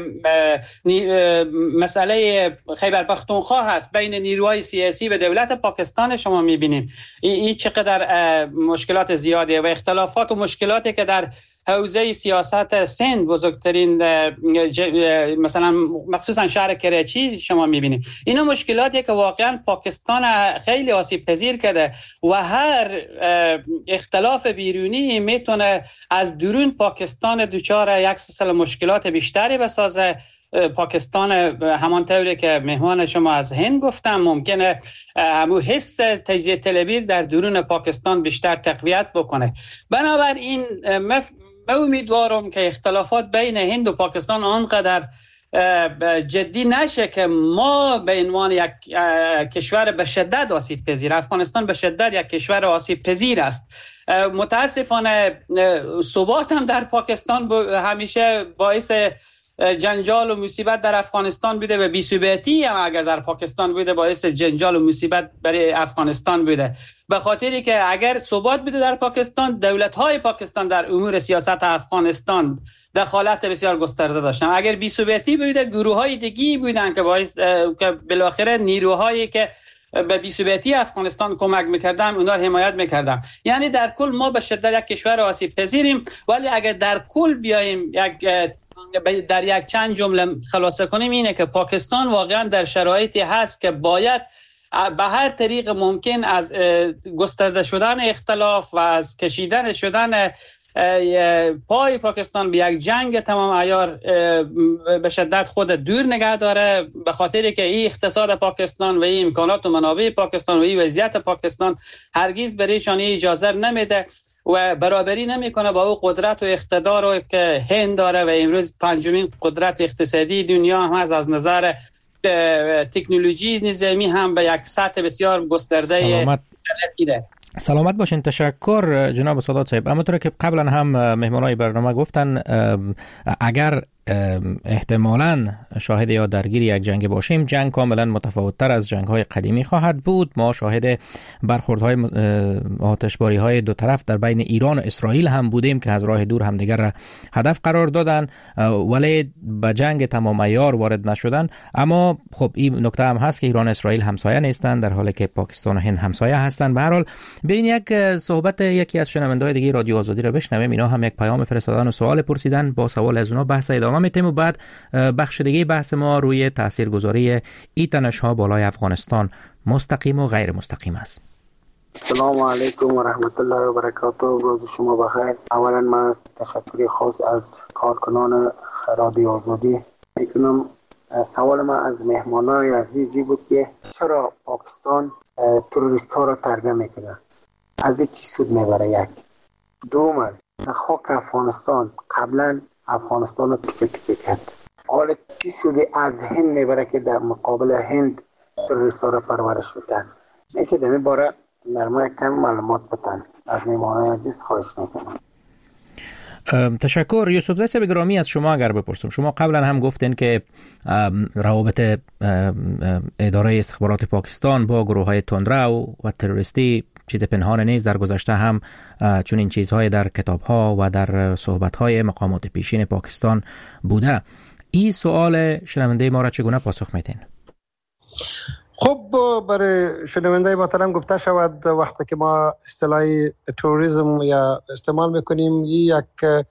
مسئله خیبر پختونخوا هست بین نیروهای سیاسی و دولت پاکستان شما میبینید این چقدر مشکلات زیاده و اختلافات و مشکلاتی که در حوزه سیاست سند بزرگترین مثلا مخصوصا شهر کراچی شما میبینید. اینا مشکلاتی که واقعا پاکستان خیلی آسیب پذیر کرده و هر اختلاف بیرونی میتونه از درون پاکستان دوچار یک سلسله مشکلات بیشتری بسازه. پاکستان همانطوری که مهمان شما از هند گفتم ممکنه همون حس تجزیه طلبی در درون پاکستان بیشتر تقویت بکنه. بنابراین مف... من امیدوارم که اختلافات بین هند و پاکستان آنقدر جدی نشه که ما به عنوان یک کشور به شدت آسیب پذیر، افغانستان به شدت یک کشور آسیب پذیر است. متاسفانه ثبات هم در پاکستان همیشه باعث جنجال و مصیبت در افغانستان بوده و بی‌ثباتی هم اگر در پاکستان بوده باعث جنجال و مصیبت برای افغانستان بوده، به خاطری که اگر ثبات بوده در پاکستان، دولت‌های پاکستان در امور سیاست افغانستان دخالت بسیار گسترده داشتن. اگر بی‌ثباتی بوده گروه‌های دیگی بودن که باعث که بالاخره نیروهایی که به بی‌ثباتی افغانستان کمک می‌کردن اونا رو حمایت می‌کردن. یعنی در کل ما به شدت یک کشور آسیب پذیریم، ولی اگر در کل بیایم یک در یک چند جمله خلاصه کنیم اینه که پاکستان واقعا در شرایطی هست که باید به هر طریق ممکن از گسترده شدن اختلاف و از کشیدن شدن پای پاکستان به یک جنگ تمام عیار به شدت خود دور نگه داره، به خاطری که این اقتصاد پاکستان و این امکانات و منابع پاکستان و این وضعیت پاکستان هرگز برایشان اجازه نمیده و برابری نمیکنه با او قدرت و اقتدار که هند داره و امروز پنجمین قدرت اقتصادی دنیا هم از از نظر تکنولوژی نظامی هم به یک سطح بسیار گسترده رسیده.
سلامت باشین. تشکر جناب سادات صاحب. اما طور که قبلا هم مهمانای برنامه گفتن اگر احتمالاً شاهد یا درگیر یک جنگ باشیم، جنگ کاملا متفاوت‌تر از جنگ‌های قدیمی خواهد بود. ما شاهد برخوردهای آتشباری‌های دو طرف در بین ایران و اسرائیل هم بودیم که از راه دور همدیگر را هدف قرار دادن ولی به جنگ تمام عیار وارد نشدن. اما خب این نکته هم هست که ایران و اسرائیل همسایه نیستند، در حالی که پاکستان و هند همسایه هستند. به هر حال بیاین یک صحبت یکی از شنونده‌های دیگه رادیو آزادی را بشنویم. اینا هم یک پیام فرستادن و سوال پرسیدن، با سوال از اونا بحث ادامه میتیم و بعد بخش دیگه بحث ما روی تاثیرگذاری این تنش‌ها بالای افغانستان مستقیم و غیر مستقیم است.
سلام علیکم و رحمت الله و برکاته. روز شما بخیر. اولا من تشکر خاص از کارکنان رادیو آزادی میکنم. سوال من از مهمانای عزیزی بود که چرا پاکستان تروریست ها را تربیه میکنه، از این چی سود میبره؟ یک دوم، خاک افغانستان قبلا افغانستان رو تیکه تیکه کرد، حالا چی سودی از هند میبره که در مقابل هند تروریست ها را پرورش بدن؟ میشه در این باره نرمه کم معلومات بدن. از مهمانای عزیز خواهش میکنم.
تشکر. یوسف زی صاحب گرامی، از شما اگر بپرسم، شما قبلا هم گفتین که روابط اداره استخبارات پاکستان با گروه های تندرو و تروریستی چیز پنهان نیست. در گذشته هم چون این چیزهای در کتاب‌ها و در صحبت‌های مقامات پیشین پاکستان بوده. این سوال شنونده ما را چگونه پاسخ میتین؟
خب برای شنونده محترم گفته شود وقتی که ما اصطلاح تروریسم یا استعمال میکنیم، یک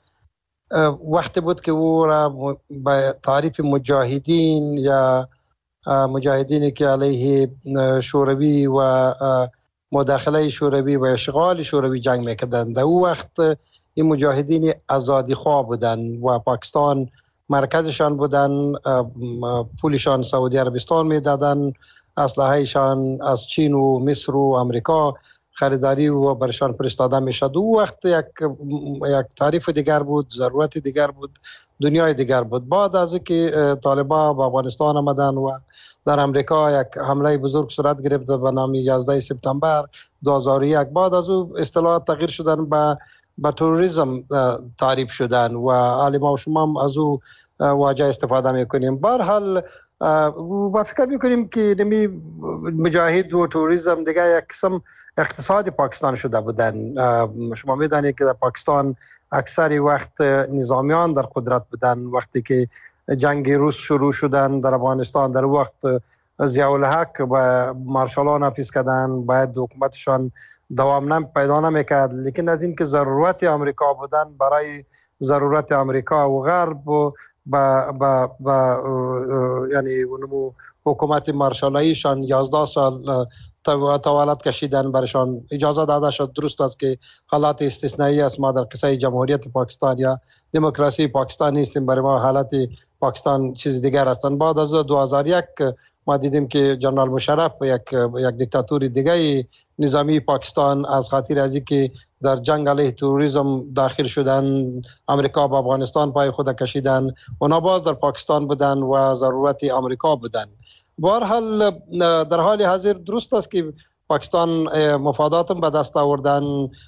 وقتی بود که او را به تعریف مجاهدین یا مجاهدینی که علیه شوروی و مداخله شوروی و اشغال شوروی جنگ میکردند، در او وقت این مجاهدین آزادی خواه بودن و پاکستان مرکزشان بودن، پولشان سعودی عربستان میدادن، اسلحه‌شان از چین و مصر و امریکا خریداری و برشان فرستاده میشد. او وقت یک یک تعریف دیگر بود، ضرورت دیگر بود، دنیای دیگر بود. بعد از اینکه طالبان به افغانستان آمدن و در امریکا یک حمله بزرگ صورت گرفت به نام یازده سپتامبر دو هزار و یک، بعد از او اصطلاحات تغییر شدن به به تروریسم تعریف شدن و حالی ما و شما هم از او واژه استفاده میکنیم. به هر حال و فکر میکنیم که نمی مجاهد و توریسم دیگه یک قسم اقتصاد پاکستان شده بودن. شما میدانید که در پاکستان اکثر وقت نظامیان در قدرت بودن. وقتی که جنگ روس شروع شدن در افغانستان، در وقت ضیاء الحق و مارشالان نافذ کردن، باید حکومتشان دوام نم پیدا نمیکرد، لیکن از این که ضرورت امریکا بودن، برای ضرورت امریکا و غرب با با با یعنی اونمو حکومت مارشالاییشان یازده سال طوالت کشیدن، برشان اجازه داده شد. درست است که حالات استثنایی است، ما در قصه جمهوریت پاکستان یا دموکراسی پاکستان نیستیم، برای ما حالت پاکستان چیز دیگر هستند. بعد از دو هزار و یک ما دیدیم که جنرال مشرف یک یک دیکتاتوری دیگه نظامی پاکستان از خاطر از اینکه در جنگ علیه تروریسم داخل شدن، امریکا با افغانستان پای خود کشیدن، اونا باز در پاکستان بودن و ضرورت امریکا بودن. به هر حال در حال حاضر درست است که پاکستان مفاداتم به دست آوردن،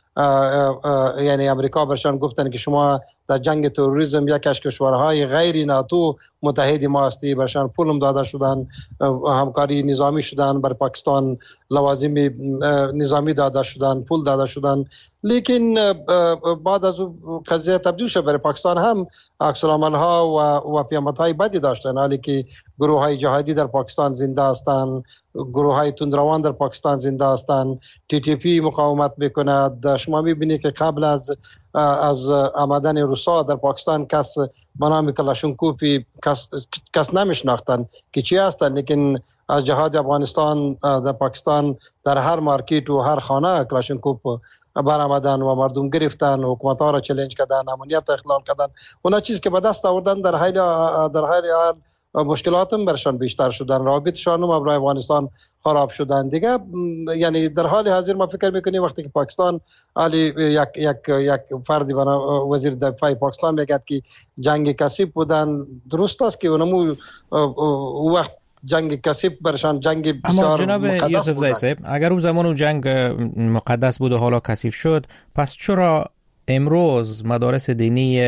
یعنی امریکا برشان گفتن که شما در جنگ تروریسم یک از کشورهای غیر ناتو متحد ما هستی، برشان پولم داده شدن، همکاری نظامی شدن، بر پاکستان لوازم نظامی داده شدن، پول داده شدن. لیکن بعد از قضیه تبدیل شد، برای پاکستان هم عکس العمل ها و و پیامد های بدی داشتن، حالی که گروه های جهادی در پاکستان زنده هستند، گروه های تندروان در پاکستان زنده هستند، تی تی پی مقاومت میکند. شما میبینید که قبل از از آمدن روسا در پاکستان کس به نام کلاشینکوف کس کس نمیشناختن که چی هستن، لیکن از جهاد افغانستان در پاکستان در هر مارکت و هر خانه کلاشینکوف برآمدن و مردم گرفتن، حکومت ها را چالش کردن، امنیت اخلال کردن. اونا چیز که به دست آوردن در حال در حال مشکلات هم برشان بیشتر شدن، رابطشان هم برای افغانستان خراب شدن دیگه. یعنی در حال حاضر ما فکر میکنیم وقتی که پاکستان علی یک یک یک فردی بنا وزیر دفاع پاکستان میگه که جنگ کثیف بودن، درست است که اونمو وقت جنگ کثیف برشان جنگ بسیار
اما جناب یوسف زی صاحب، اگر اون زمان اون جنگ مقدس بود و حالا کثیف شد، پس چرا امروز مدارس دینی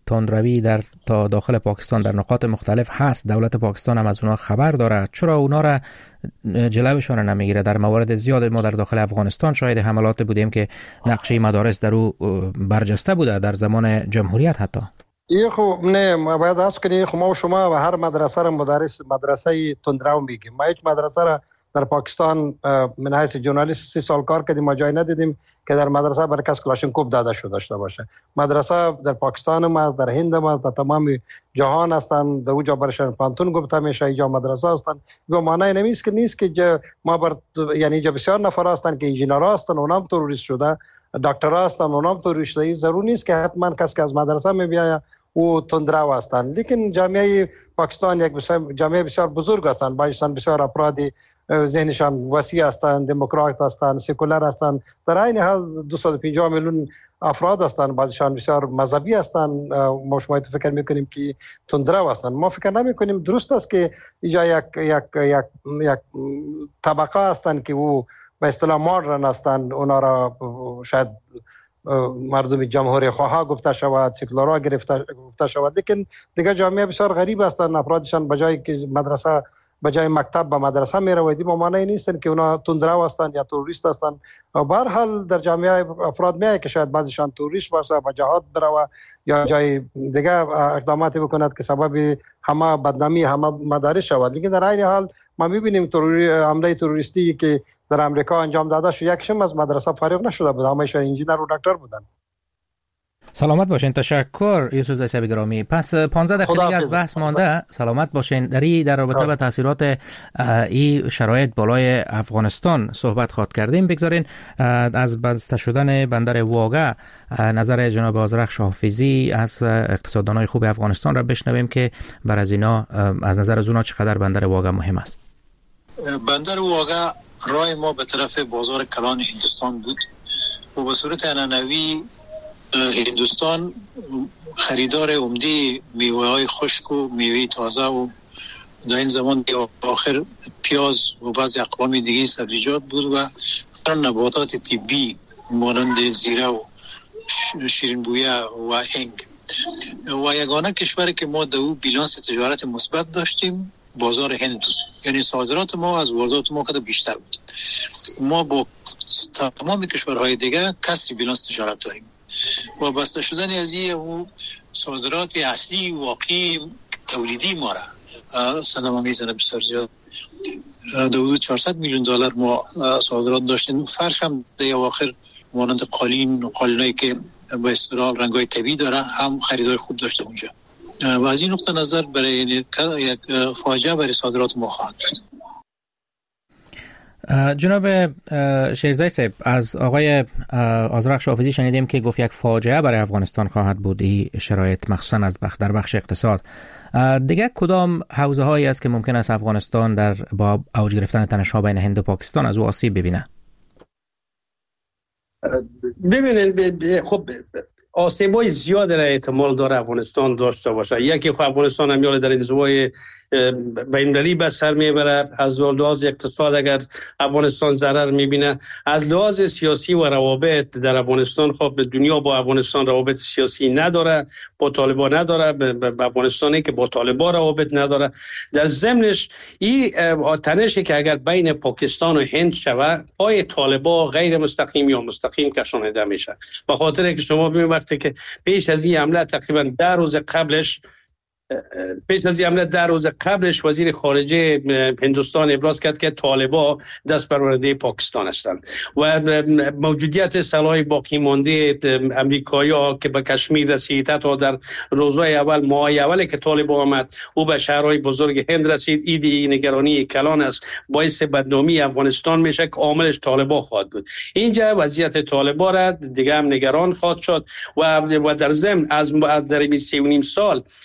تندروی در تا داخل پاکستان در نقاط مختلف هست، دولت پاکستان هم از اونها خبر داره، چرا اونا را جلوشان نمیگیره؟ در موارد زیاد ما در داخل افغانستان شاهد حملات بودیم که نقشه مدارس در او برجسته بوده در زمان جمهوریت حتی.
این خب نه، ما باید از کنیم خب ما و شما و هر مدرسه را مدرس مدرسه تندرو میگیم. ما هیچ مدرسه را در پاکستان من حیث ژورنالیست سی سال کار کردیم، ما جای ندیدیم که در مدرسه برای کس کلاشینکوف داده شده داشته باشه. مدرسه در پاکستان هم است، در هند هم است، در تمام جهان هستند. در اونجا برشان پانتون گفته میشه، اینجا مدرسه هستند. به معنی نمیست که نیست که ما بر یعنی اینجا بسیار نفر هستند که انجینر هستند، اونام تروریست شده، دکتر هستند، اونام تروریست شده. ضرور نیست که حتما کس که از مدرسه میبیاید او تندرو هستند. لیکن جامعه پاکستان یک جامعه بسیار بزرگ هستند، باشند بسیار افرادی ذهنشان وسیع هستند، دموکرات هستند، سکولار هستند. در این حال دویست و پنجاه میلیون افراد هستند، بعضیشان بسیار مذهبی هستند. ما شما فکر میکنیم که تندرو هستند. ما فکر نمیکنیم درست است که اینجا یک یک یک یک طبقه هستند که او به اصطلاح مدرن هستند، اونا را شاید مردم جمهوری خواه گفته شود، سکولارها گرفته گفته شود. لیکن دیگه جامعه بسیار غریب هستند، افرادشان بجای که مدرسه بجای مکتب به مدرسه می روید، این معنی نیستن که اونا تندرو هستند یا تروریست هستند. به هر حال در جامعه افراد میاد که شاید بعضیشان تروریست باشه، به جهاد بروه یا جای دیگه اقداماتی بکند که سبب همه بدنامی همه مدارس شود. لیکن در این حال ما میبینیم تروری حمله تروریستی که در امریکا انجام داده شد، یکشم از مدرسه فارغ نشده بود، همه‌شان انجینر و دکتر بودن.
سلامت باشین. تشکر یوسف زیسوی گرامی. پس پانزده دقیقه دیگه از بحث مانده. سلامت باشین. دری در رابطه با تاثیرات این شرایط بالای افغانستان صحبت خواهد کردیم. بگذارین از بسته شدن بندر واگه نظر جناب آذرخش حافظی از اقتصاددانای خوب افغانستان را بشنویم که بر از اینا از نظر از اونا چقدر بندر واگه مهم است.
بندر واگه راه ما به طرف بازار کلان هندوستان بود و به صورت عنعنوی هندوستان خریدار عمده میوه های خشک و میوه تازه و در این زمان آخر پیاز و بعضی اقوام دیگه سبزیجات بود و نباتات طبی مانند زیره و شیرین بویه و هنگ. و یگانه کشوری که ما در او بیلانس تجارت مثبت داشتیم بازار هند بود، یعنی صادرات ما از واردات ما کده بیشتر بود. ما با تمام کشورهای دیگه کسری بیلانس تجارت داریم و بسته شدن از این صادرات اصلی واقعی تولیدی ما را صدمه میزنه بسیار زیاد. در حدود چهارصد میلیون دلار ما صادرات داشتیم. فرش هم در اواخر مانند قالین و قالینایی که با اصطلاح رنگای طبیعی داره هم خریدار خوب داشته اونجا و از این نقطه نظر برای یک فاجعه برای صادرات ما خواهد بود.
جناب شیرزای صاحب، از آقای آذرخش حافظی شنیدیم که گفت یک فاجعه برای افغانستان خواهد بود این شرایط، مخصوصا از بخش در بخش اقتصاد. دیگه کدام حوزه هایی است که ممکن است افغانستان در با اوج گرفتن تنش‌ها بین هند و پاکستان از او آسیب ببینه؟
ببینید خب آسیب‌های زیاد را احتمال داره افغانستان داشته باشه. یکی خب افغانستان هم در انزوای بین‌المللی به سر میبره. از لحاظ اقتصاد اگر افغانستان ضرر میبینه، از لحاظ سیاسی و روابط در افغانستان خب دنیا با افغانستان روابط سیاسی نداره، با طالبان نداره، به افغانستانی که با طالبان روابط نداره. در ضمنش این تنشی که اگر بین پاکستان و هند شود، پای طالبان غیر مستقیم یا مستقیم کشانده میشه. به خاطر که شما ببینید وقتی که پیش از این حمله تقریبا ده روز قبلش پیش از حمله در روز قبلش وزیر خارجه هندوستان ابراز کرد که طالبان دست برآورده پاکستان هستند و موجودیت سلاح باقی مانده امریکایی‌ها که به کشمیر رسید، حتی در روزهای اول ماهای اولی که طالبان آمد او به شهرهای بزرگ هند رسید. ایدی نگرانی کلان است، باعث بدنامی افغانستان میشه که عاملش طالبان خواهد بود. اینجا وضعیت طالبان را دیگه هم نگران خواهد شد و و در ضمن از در این سه و نیم سال از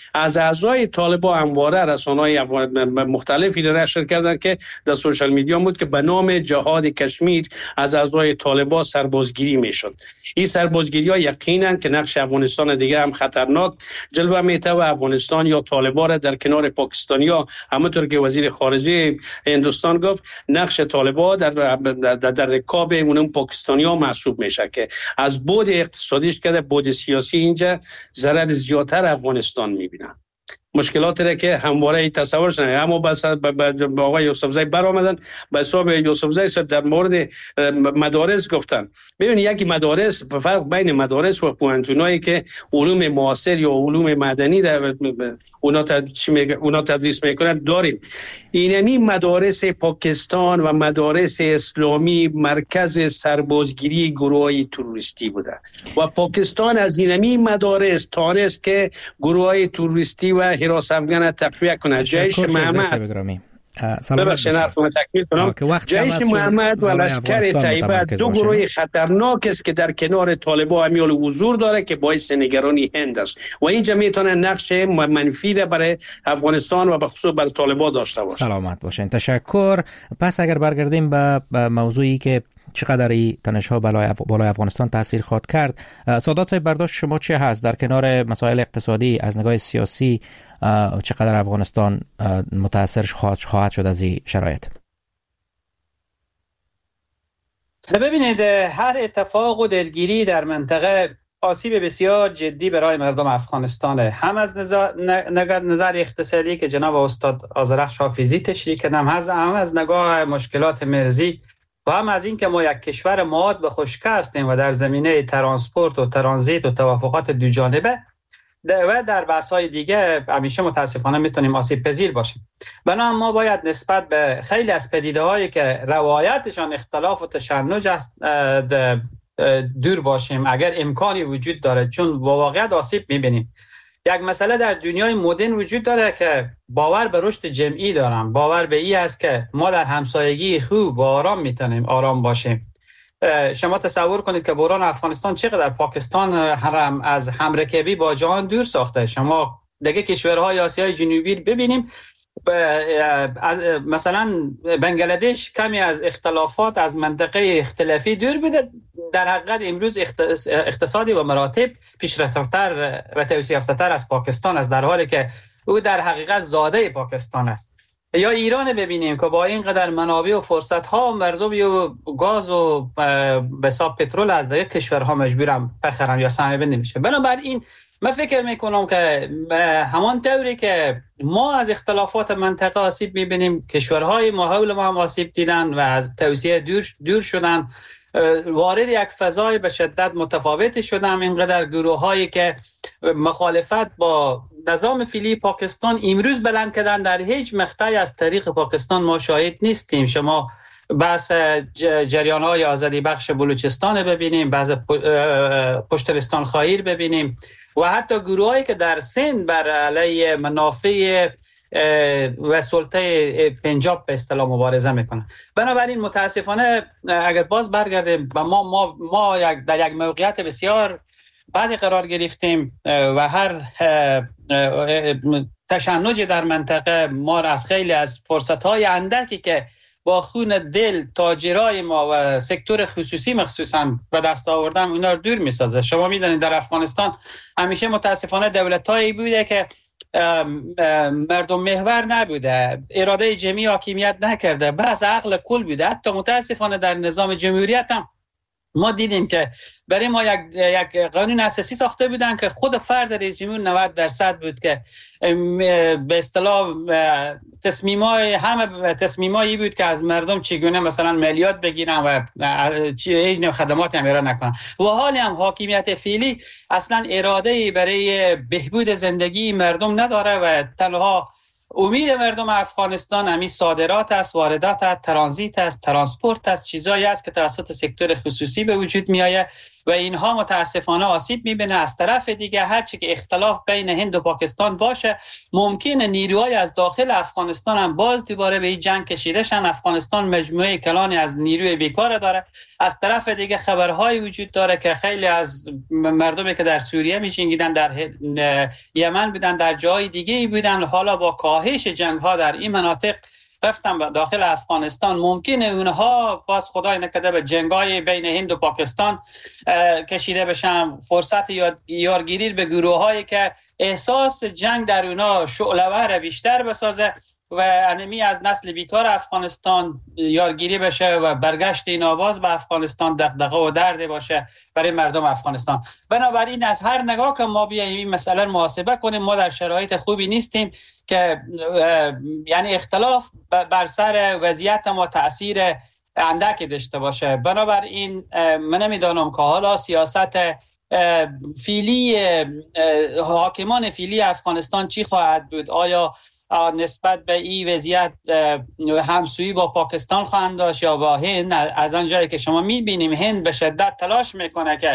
اعضای طالبان همواره رسانه‌های مختلفی را نشر کردند که در سوشال میدیا بود که به نام جهاد کشمیر از اعضای طالبان سربازگیری میشد. این سربازگیری‌ها یقینا که نقش افغانستان دیگه هم خطرناک جلوه میته و افغانستان یا طالبان را در کنار پاکستانیا، همونطور که وزیر خارجه هندوستان گفت، نقش طالبان در در, در رکاب اون پاکستانیا محسوب میشه که از بعد اقتصادیش که بعد سیاسی اینجا ضرر زیادتر افغانستان میبینن. مشکلاتی را که همواره تصور شدن، اما بس با آقای یوسفزای برآمدن به حساب یوسفزای صاحب در مورد مدارس گفتن. ببینید یکی مدارس، فرق بین مدارس و پوهنتونایی که علوم معاصر یا علوم مدنی را اونا اونا تدریس میکنن داریم. اینمی مدارس پاکستان و مدارس اسلامی مرکز سربازگیری گروهای تروریستی بوده و پاکستان از اینمی مدارس تانست که گروهای تروریستی و حراس افغان تقویه کنه. جیش محمد ببخشید نرفتم تکمیل کنم. جیش محمد و لشکر طیبه دو گروه خطرناک است که در کنار طالبان امیال حضور داره که باعث نگرانی هند است و اینجا میتونه نقش منفی برای افغانستان و به خصوص برای طالبان داشته باشه.
سلامت باشین. تشکر. پس اگر برگردیم به موضوعی که چقدر این تنش‌ها بالای بالای افغانستان تاثیر خواهد کرد، سادات صاحب برداشت شما چه هست در کنار مسائل اقتصادی؟ از نگاه سیاسی چقدر افغانستان متاثر خواهد شد از این شرایط؟
ببینید، هر اتفاق و درگیری در منطقه آسیب بسیار جدی برای مردم افغانستانه، هم از نظر, نظر اقتصادی که جناب استاد آذرخش حافظی تشریح کردم، هم از نگاه مشکلات مرزی و هم از این که ما یک کشور ماد به خشکه هستیم و در زمینه ترانسپورت و ترانزیت و توافقات دو جانبه و در بحث‌های دیگه همیشه متاسفانه میتونیم آسیب پذیر باشیم. بنابراین ما باید نسبت به خیلی از پدیده‌هایی که روایتشان اختلاف و تشنج است دور باشیم اگر امکانی وجود داره، چون با واقعیت آسیب میبینیم. یک مسئله در دنیای مدرن وجود داره که باور به رشد جمعی دارم، باور به این است که ما در همسایگی خوب و آرام میتونیم آرام باشیم. شما تصور کنید که بحران افغانستان چقدر پاکستان هم از همرکبی با جهان دور ساخته. شما دیگه کشورهای آسیای جنوبی ببینیم، مثلا بنگلادش کمی از اختلافات از منطقه اختلافی دور بوده، در حقیقت امروز اقتصادی و مراتب پیشرفت‌تر و توسعه یافته‌تر از پاکستان است، در حالی که او در حقیقت زاده پاکستان است. یا ایران ببینیم که با اینقدر منابع و فرصت‌ها مردم و گاز و بساب پترول از دیگه کشورها مجبورم بخرن یا سهمیه نمیشه. بنابراین من فکر میکنم که همان طوری که ما از اختلافات منطقه آسیب میبینیم، کشورهای ما حول ما هم آسیب دیدن و از توسعه دور دور شدن، وارد یک فضای به شدت متفاوتی شدن. اینقدر گروه هایی که مخالفت با نظام فعلی پاکستان امروز بلند کردن، در هیچ مقطعی از تاریخ پاکستان ما شاهد نیستیم. شما بحث جریان های آزادی بخش بلوچستان ببینیم، بحث پشترستان خایر ببینیم و حتی گروهایی که در سند بر علیه منافع و سلطه پنجاب به اصطلاح مبارزه میکنن. بنابراین متاسفانه اگر باز برگردیم و ما ما ما یک در یک موقعیت بسیار بعدی قرار گرفتیم و هر تشنج در منطقه ما را از خیلی از فرصت‌های اندکی که با خون دل تاجرای ما و سکتور خصوصی مخصوصا به دست آوردن اینا رو دور میسازه. شما میدونید در افغانستان همیشه متاسفانه دولتایی بوده که مردم محور نبوده، اراده جمعی حاکمیت نکرده، بحث عقل کل بوده. حتی متاسفانه در نظام جمهوریت هم ما دیدیم که برای ما یک یک قانون اساسی ساخته بودن که خود فرد رئیس جمهور نود درصد بود که به اصطلاح تصمیمای همه تصمیمایی بود که از مردم چگونه مثلا مالیات بگیرن و هیچ نوع خدماتی هم ارائه نکنن. و حالی هم حاکمیت فعلی اصلا اراده برای بهبود زندگی مردم نداره و تنها امید مردم افغانستان همین صادرات است، واردات است، ترانزیت است، ترانسپورت است، چیزایی است که توسط سکتور خصوصی به وجود می آید و اینها متاسفانه آسیب میبینه. از طرف دیگه هرچی که اختلاف بین هند و پاکستان باشه، ممکنه نیروهای از داخل افغانستان هم باز دوباره به این جنگ کشیده شن. افغانستان مجموعه کلانی از نیروی بیکار داره. از طرف دیگه خبرهایی وجود داره که خیلی از مردمی که در سوریه می‌جنگیدن، در یمن بودن، در جای دیگه بودن، حالا با کاهش جنگ ها در این مناطق رفتن به داخل افغانستان. ممکنه اونها باز خدای نکرده به جنگای بین هند و پاکستان کشیده بشن، فرصت یارگیری به گروه هایی که احساس جنگ در اونها شعله‌ور بیشتر بسازه و انمی از نسل بیکار افغانستان یارگیری بشه و برگشت این آواز به افغانستان دغدغه و درد باشه برای مردم افغانستان. بنابراین از هر نگاه که ما بیاییم این مسئله رو محاسبه کنیم، ما در شرایط خوبی نیستیم که یعنی اختلاف بر سر وضعیت ما تأثیر اندکی داشته باشه. بنابراین من نمیدانم که حالا سیاست فعلی حاکمان فعلی افغانستان چی خواهد بود. آیا نسبت به این وضعیت همسویی با پاکستان خواهند داشت یا با هند؟ از آنجایی که شما میبینیم هند به شدت تلاش میکنه که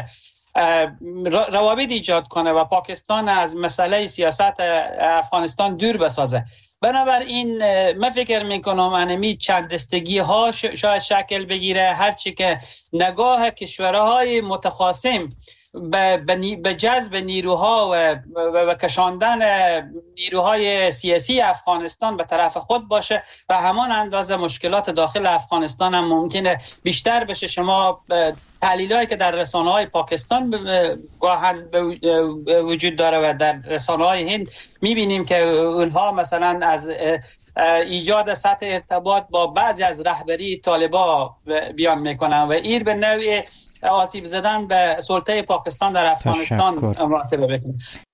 روابط ایجاد کنه و پاکستان از مسئله سیاست افغانستان دور بسازه. بنابراین من فکر میکنم انمی چند دستگی ها شاید شکل بگیره، هرچی که نگاه کشورهای متخاصم به جذب نیروها و, و کشاندن نیروهای سیاسی افغانستان به طرف خود باشه و همان اندازه مشکلات داخل افغانستان هم ممکنه بیشتر بشه. شما تحلیلایی که در رسانه‌های پاکستان گاهن وجود داره و در رسانه‌های هند میبینیم که اونها مثلا از ایجاد سطح ارتباط با بعضی از رهبری طالبان بیان میکنن و این به نوعی آسیب زدن به سلطه پاکستان در افغانستان مراتبه بکنه.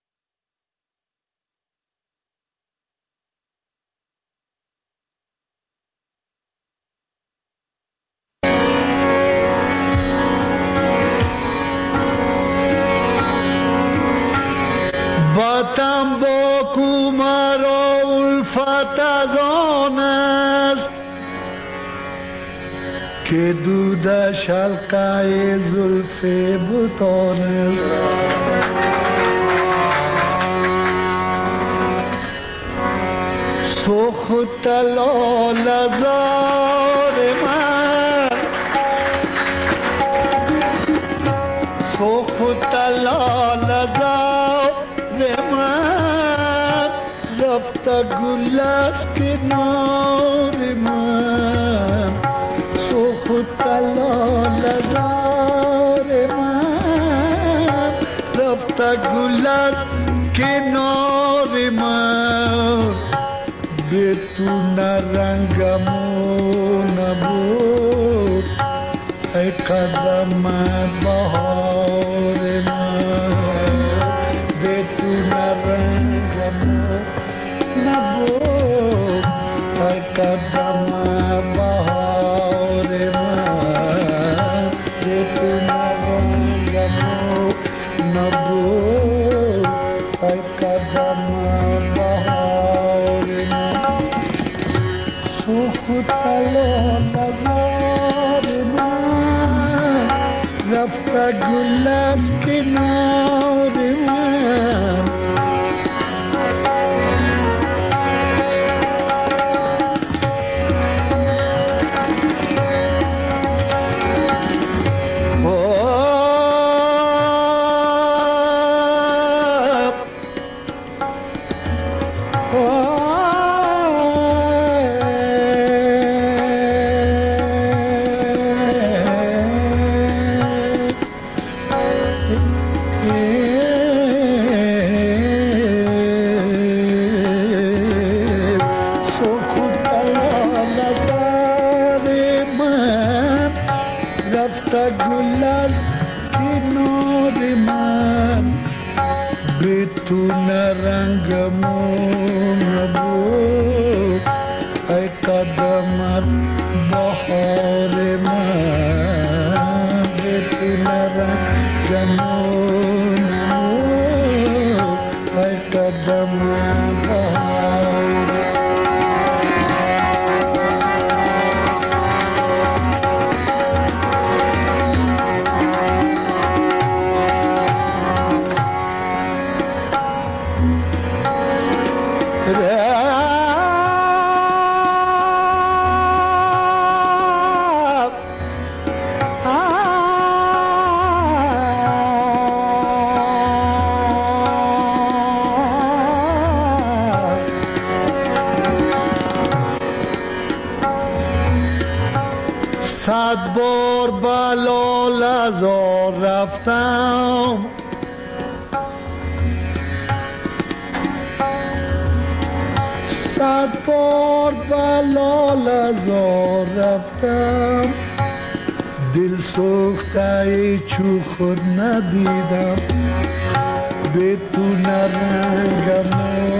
باتم با کومارا الفت از آن است که دودش حلقه زلف بتان است. سخت لال زار من، سخت لال زار من، رفت گل از کنار من. سخت لال زار من، رفت گل از کنار من. به تو نرنگمو نبود ای قدم بهار من. به تو نرنگمو نبود ای قدم بهار من. به تو نرنگمو نبود ای قدم بهار من. سخت لال زار من، رفت گل از کنار من. صد بار بلا لزار رفتم، صد بار بلا لزار رفتم، دل سوخته چو خود ندیدم، به تو نرنگم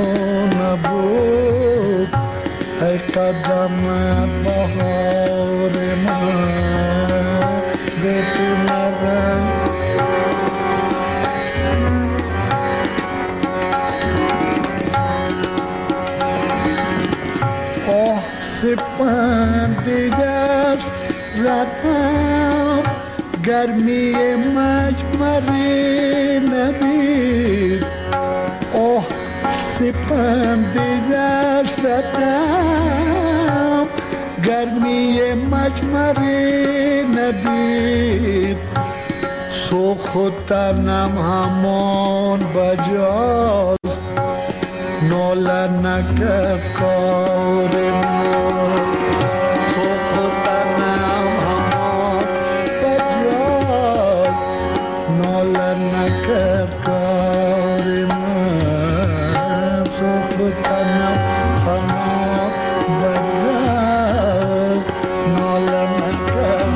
نبود ای قدم بهار من، به تو نرنگ آه سپند دست رفتم، گرمی مجمره ندید، آه سپند دست رفتم، گرمی مجمره ندید، سوخت تنم همان بجاست، ناله نکرد کار من، سوخت تنم همان بجاست، ناله نکرد کار من، سوخت تنم همان بجاست، ناله نکرد.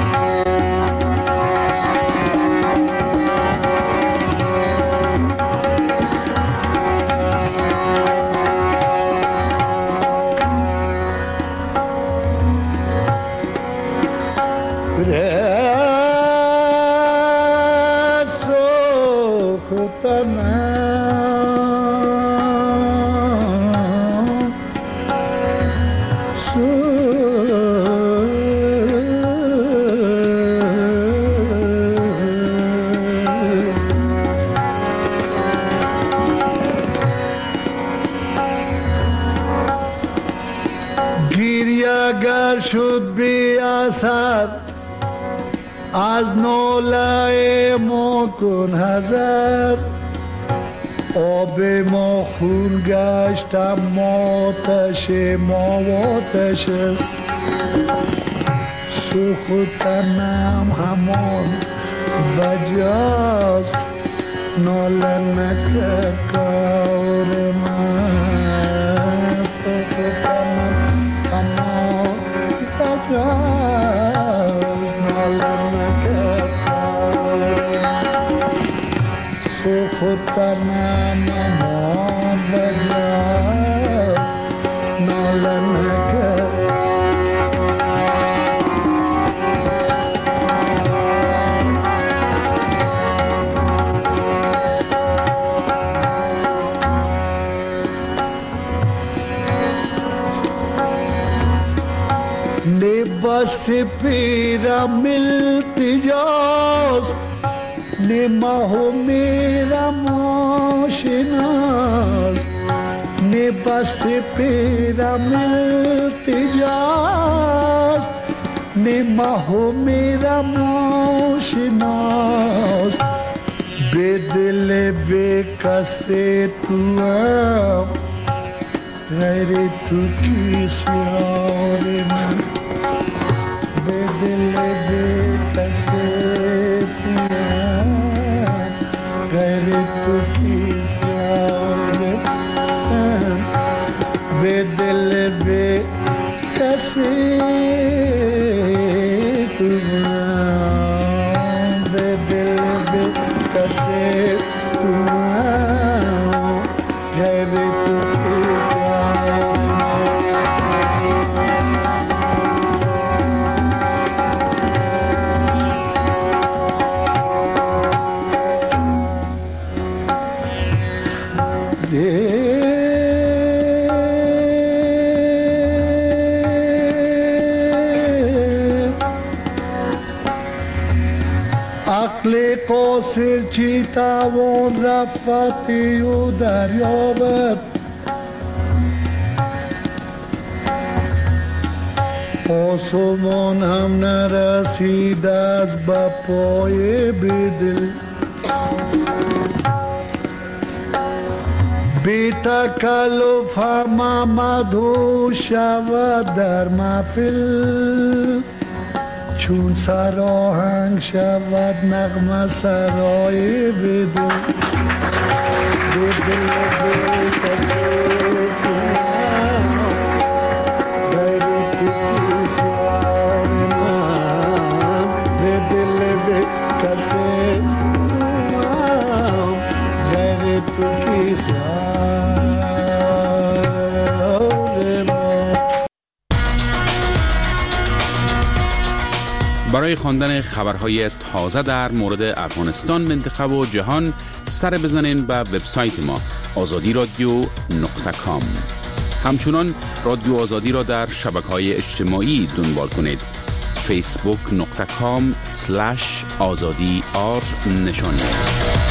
گریه‌گر شد بی اثر از ناله ما کن حذر، آب ما خون گشت اما آتش ما آتش است، سوخت تنم همان وجاست، ناله نکرد کار من، سوخت تنم همان وجاست، ناله نکرد کار من، سوخت تنم همان وجاست، ناله نکرد. ने बस पेरा मिलती जास्त, ने माहो मेरा मोशनास्त, ने बस पेरा मिलती जास्त, ने माहो मेरा मोशनास्त, बेदिल बेकसे तू अब गैर तू किसी और में, बेदिल बेकसे तू गैर तू किसी और में, बेदिल बेकसे तू बेदिल बेकसे तू गैर तू قاصر چی توان رفتی و دریابت، آسمان هم نرسید از با پای بدل بی تکلف هم مدعو شود در محفل چون سراهنگ شود نغمه سرای بدل بدل به کسی
برای خواندن خبرهای تازه در مورد افغانستان، منطقه و جهان سر بزنین به وبسایت ما آزادی رادیو نقطه کام. همچنان رادیو آزادی را در شبکه‌های اجتماعی دنبال کنید. فیسبوک نقطه کام سلش آزادی آر نشانی است.